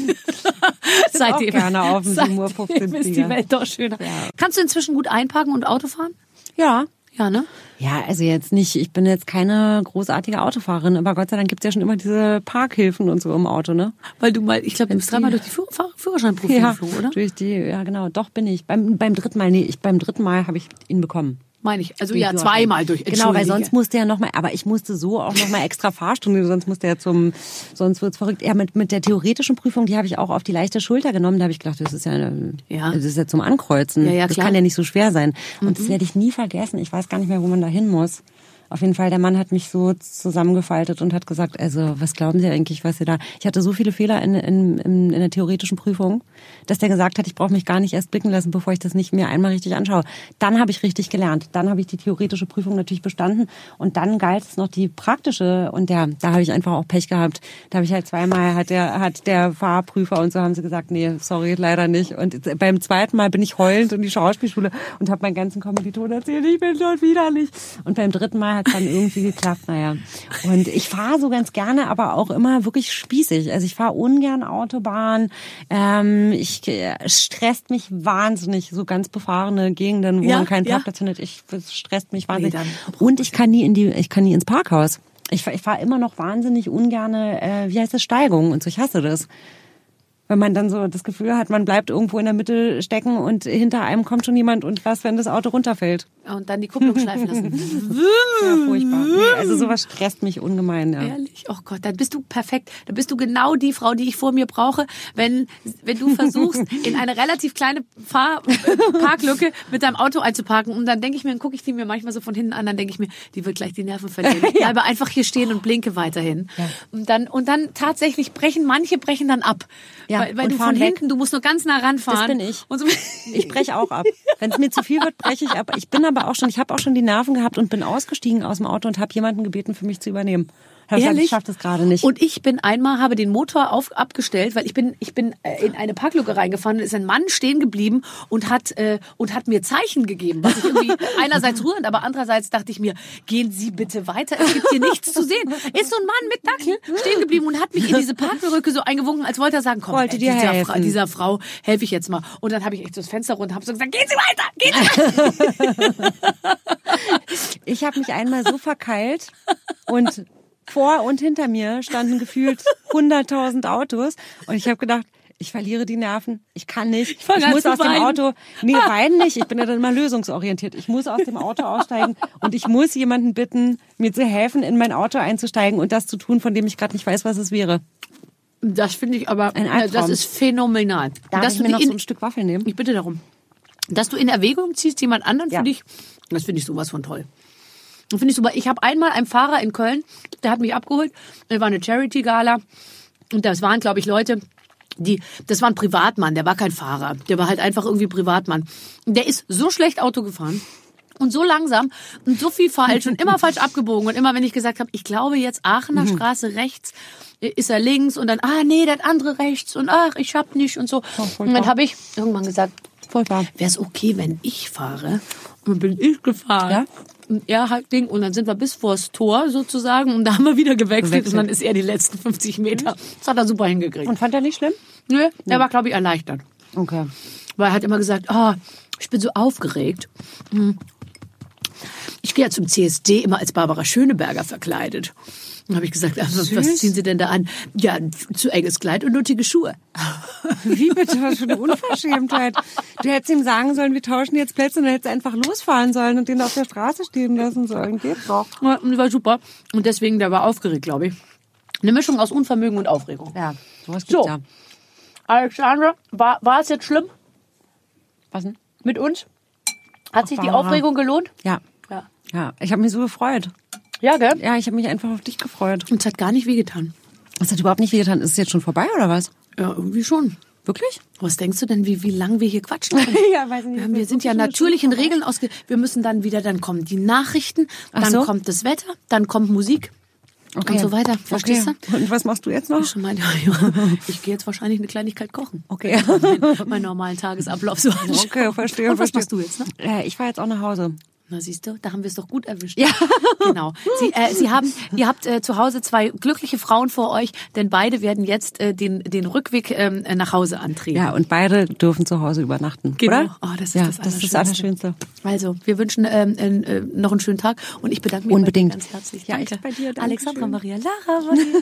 seitdem auch gerne auf dem sieben Uhr fünfzehn seitdem ist die Flieger. Welt doch schöner. Kannst du inzwischen gut einparken und Auto fahren? Ja. Ja, ne? Ja, also jetzt nicht, ich bin jetzt keine großartige Autofahrerin, aber Gott sei Dank gibt's ja schon immer diese Parkhilfen und so im Auto, ne? Weil du mal, ich glaube, du bist dreimal durch die Führ Fahr Führerscheinprüfung Ja, geflogen, oder? durch die, ja genau, doch bin ich. Beim, beim dritten Mal, nee, ich, beim dritten Mal habe ich ihn bekommen. Meine ich. Also Den ja, Führerschein. zweimal durch. Genau, weil Entschuldige. sonst musste er noch mal, aber ich musste so auch noch mal extra Fahrstunde, sonst musste er zum, sonst wird's verrückt. Ja, mit, mit der theoretischen Prüfung, die habe ich auch auf die leichte Schulter genommen. Da habe ich gedacht, das ist ja, eine, Ja. das ist ja zum Ankreuzen. Ja, ja, das klar. kann ja nicht so schwer sein. Und das werde ich nie vergessen. Ich weiß gar nicht mehr, wo man da hin muss. Auf jeden Fall, der Mann hat mich so zusammengefaltet und hat gesagt, also was glauben Sie eigentlich, was Sie da... Ich hatte so viele Fehler in, in, in, in der theoretischen Prüfung, dass der gesagt hat, ich brauche mich gar nicht erst blicken lassen, bevor ich das nicht mir einmal richtig anschaue. Dann habe ich richtig gelernt. Dann habe ich die theoretische Prüfung natürlich bestanden und dann galt es noch die praktische und der, da habe ich einfach auch Pech gehabt. Da habe ich halt zweimal, hat der, hat der Fahrprüfer und so haben sie gesagt, nee, sorry, leider nicht. Und beim zweiten Mal bin ich heulend in die Schauspielschule und habe meinen ganzen Kommilitonen erzählt, ich bin dort wieder nicht. Und beim dritten Mal hat es dann irgendwie geklappt, naja. Und ich fahre so ganz gerne, aber auch immer wirklich spießig. Also ich fahre ungern Autobahn. Ähm, ich, es stresst mich wahnsinnig, so ganz befahrene Gegenden, wo Ja, man keinen ja. Parkplatz findet. Ich, es stresst mich wahnsinnig. Nee, dann- Und ich kann nie in die, ich kann nie ins Parkhaus. Ich, fahr- ich fahre immer noch wahnsinnig ungerne, äh, wie heißt das, Steigungen und so. Ich hasse das. Wenn man dann so das Gefühl hat, man bleibt irgendwo in der Mitte stecken und hinter einem kommt schon jemand und was, wenn das Auto runterfällt? Und dann die Kupplung schleifen lassen. Ja, furchtbar. Nee, also sowas stresst mich ungemein, ja. Ehrlich? Oh Gott, dann bist du perfekt. Dann bist du genau die Frau, die ich vor mir brauche, wenn, wenn du versuchst, in eine relativ kleine Fahr äh, Parklücke mit deinem Auto einzuparken. Und dann denke ich mir, dann gucke ich die mir manchmal so von hinten an, dann denke ich mir, die wird gleich die Nerven verlieren. Ich bleibe einfach hier stehen und blinke weiterhin. Ja. Und dann, und dann tatsächlich brechen, manche brechen dann ab. Ja, weil weil und du fahren von weg. hinten, du musst nur ganz nah ranfahren. Das bin ich. Und so, Ich breche auch ab. Wenn es mir zu viel wird, breche ich ab. Ich bin aber auch schon, ich habe auch schon die Nerven gehabt und bin ausgestiegen aus dem Auto und habe jemanden gebeten, für mich zu übernehmen. Ich habe gesagt, Ehrlich? ich schaffe das gerade nicht. Und ich bin einmal, habe den Motor auf, abgestellt, weil ich bin, ich bin äh, in eine Parklücke reingefahren und ist ein Mann stehen geblieben und hat, äh, und hat mir Zeichen gegeben, was ich irgendwie einerseits rührend, aber andererseits dachte ich mir, gehen Sie bitte weiter, es gibt hier nichts zu sehen. Ist so ein Mann mit Dackel stehen geblieben und hat mich in diese Parklücke so eingewunken, als wollte er sagen, komm, Wollte ey, dir dieser, helfen. Fra dieser Frau helfe ich jetzt mal. Und dann habe ich echt so das Fenster runter und habe so gesagt, gehen Sie weiter, gehen Sie weiter. Ich habe mich einmal so verkeilt und vor und hinter mir standen gefühlt hunderttausend Autos und ich habe gedacht, ich verliere die Nerven, ich kann nicht, ich, fang an muss zu aus dem weinen. Auto, nee, weinen nicht, ich bin ja dann immer lösungsorientiert, ich muss aus dem Auto aussteigen und ich muss jemanden bitten, mir zu helfen, in mein Auto einzusteigen und das zu tun, von dem ich gerade nicht weiß, was es wäre. Das finde ich aber, Ein äh, Albtraum. das ist phänomenal. Darf Dass ich du mir die noch in- so ein Stück Waffel nehmen? Ich bitte darum. dass du in Erwägung ziehst, jemand anderen Ja. für dich, das finde ich sowas von toll. Das finde ich super. Ich habe einmal einen Fahrer in Köln, der hat mich abgeholt. Da war eine Charity-Gala und das waren, glaube ich, Leute, die, das war ein Privatmann, der war kein Fahrer. Der war halt einfach irgendwie Privatmann. Und der ist so schlecht Auto gefahren und so langsam und so viel falsch und immer falsch abgebogen. Und immer, wenn ich gesagt habe, ich glaube jetzt Aachener Mhm. Straße rechts, ist er links und dann, ah nee, das andere rechts und ach, ich hab nicht und so. Und dann habe ich irgendwann gesagt, Furchtbar. wäre es okay, wenn ich fahre? Und dann bin ich gefahren. Ja? Und er halt Ding, und dann sind wir bis vors Tor sozusagen und da haben wir wieder gewechselt, Gewechselt. und dann ist er die letzten fünfzig Meter. Das hat er super hingekriegt. Und fand er nicht schlimm? Nö, er war, glaube ich, erleichtert. Okay. Weil er hat immer gesagt, oh, ich bin so aufgeregt. Hm. Ich gehe ja zum C S D immer als Barbara Schöneberger verkleidet. Dann habe ich gesagt, also, was ziehen Sie denn da an? Ja, ein zu enges Kleid und nötige Schuhe. Wie bitte? Was für eine Unverschämtheit. Du hättest ihm sagen sollen, wir tauschen jetzt Plätze und dann hättest du einfach losfahren sollen und den auf der Straße stehen lassen sollen. Geht doch. Ja, und das war super. Und deswegen, der war aufgeregt, glaube ich. Eine Mischung aus Unvermögen und Aufregung. Ja, sowas gibt's So. ja. Alexandra, war, war es jetzt schlimm Was denn? mit uns? Hat sich die Barbara. Aufregung gelohnt? Ja. Ja. Ja, ich habe mich so gefreut. Ja, gell? Ja, ich habe mich einfach auf dich gefreut. Und es hat gar nicht wehgetan. Das hat überhaupt nicht wehgetan. Ist es jetzt schon vorbei oder was? Ja, irgendwie schon. Wirklich? Was denkst du denn, wie, wie lang wir hier quatschen können? Ja, weiß ich nicht. Wir, haben, wir sind ja natürlichen Regeln ausge... Wir müssen dann wieder, dann kommen die Nachrichten, Ach dann so. kommt das Wetter, dann kommt Musik und so weiter. Verstehst okay. Und was machst du jetzt noch? du? Schon mal, ja, ja. Ich gehe jetzt wahrscheinlich eine Kleinigkeit kochen. Okay. Meinen mein normalen Tagesablauf so anschauen. Okay, verstehe. Und was verstehe. machst du jetzt, ne? Äh, ich fahre jetzt auch nach Hause. Na, siehst du, da haben wir es doch gut erwischt. Ja. Genau. Sie, äh, Sie haben, ihr habt äh, zu Hause zwei glückliche Frauen vor euch, denn beide werden jetzt äh, den, den Rückweg ähm, nach Hause antreten. Ja, und beide dürfen zu Hause übernachten, Genau. oder? Oh, das ist ja, das das ist das Allerschönste. Allerschönste. Also, wir wünschen ähm, äh, noch einen schönen Tag und ich bedanke mich Unbedingt. bei dir ganz herzlich. Ja, Danke. ich bei dir. Dankeschön. Alexandra Maria Lara. war hier.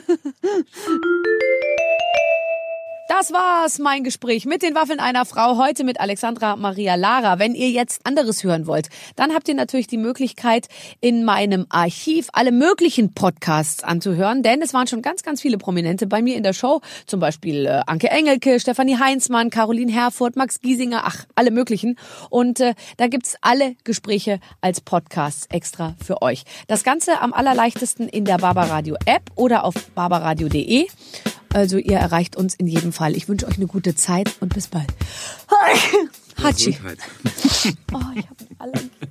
Das war's, mein Gespräch mit den Waffeln einer Frau, heute mit Alexandra Maria Lara. Wenn ihr jetzt anderes hören wollt, dann habt ihr natürlich die Möglichkeit, in meinem Archiv alle möglichen Podcasts anzuhören, denn es waren schon ganz, ganz viele Prominente bei mir in der Show, zum Beispiel äh, Anke Engelke, Stefanie Heinzmann, Caroline Herfurth, Max Giesinger, ach, alle möglichen. Und äh, da gibt's alle Gespräche als Podcasts extra für euch. Das Ganze am allerleichtesten in der Barbaradio App oder auf barbaradio punkt de. Also ihr erreicht uns in jedem Fall. Ich wünsche euch eine gute Zeit und bis bald. Hatschi. Gesundheit. Oh, ich hab alle.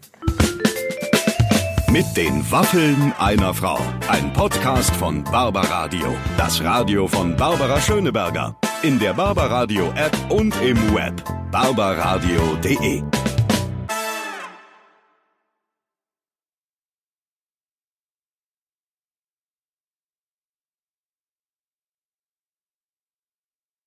Mit den Waffeln einer Frau. Ein Podcast von Barbaradio. Das Radio von Barbara Schöneberger. In der Barbaradio App und im Web. barbaradio punkt de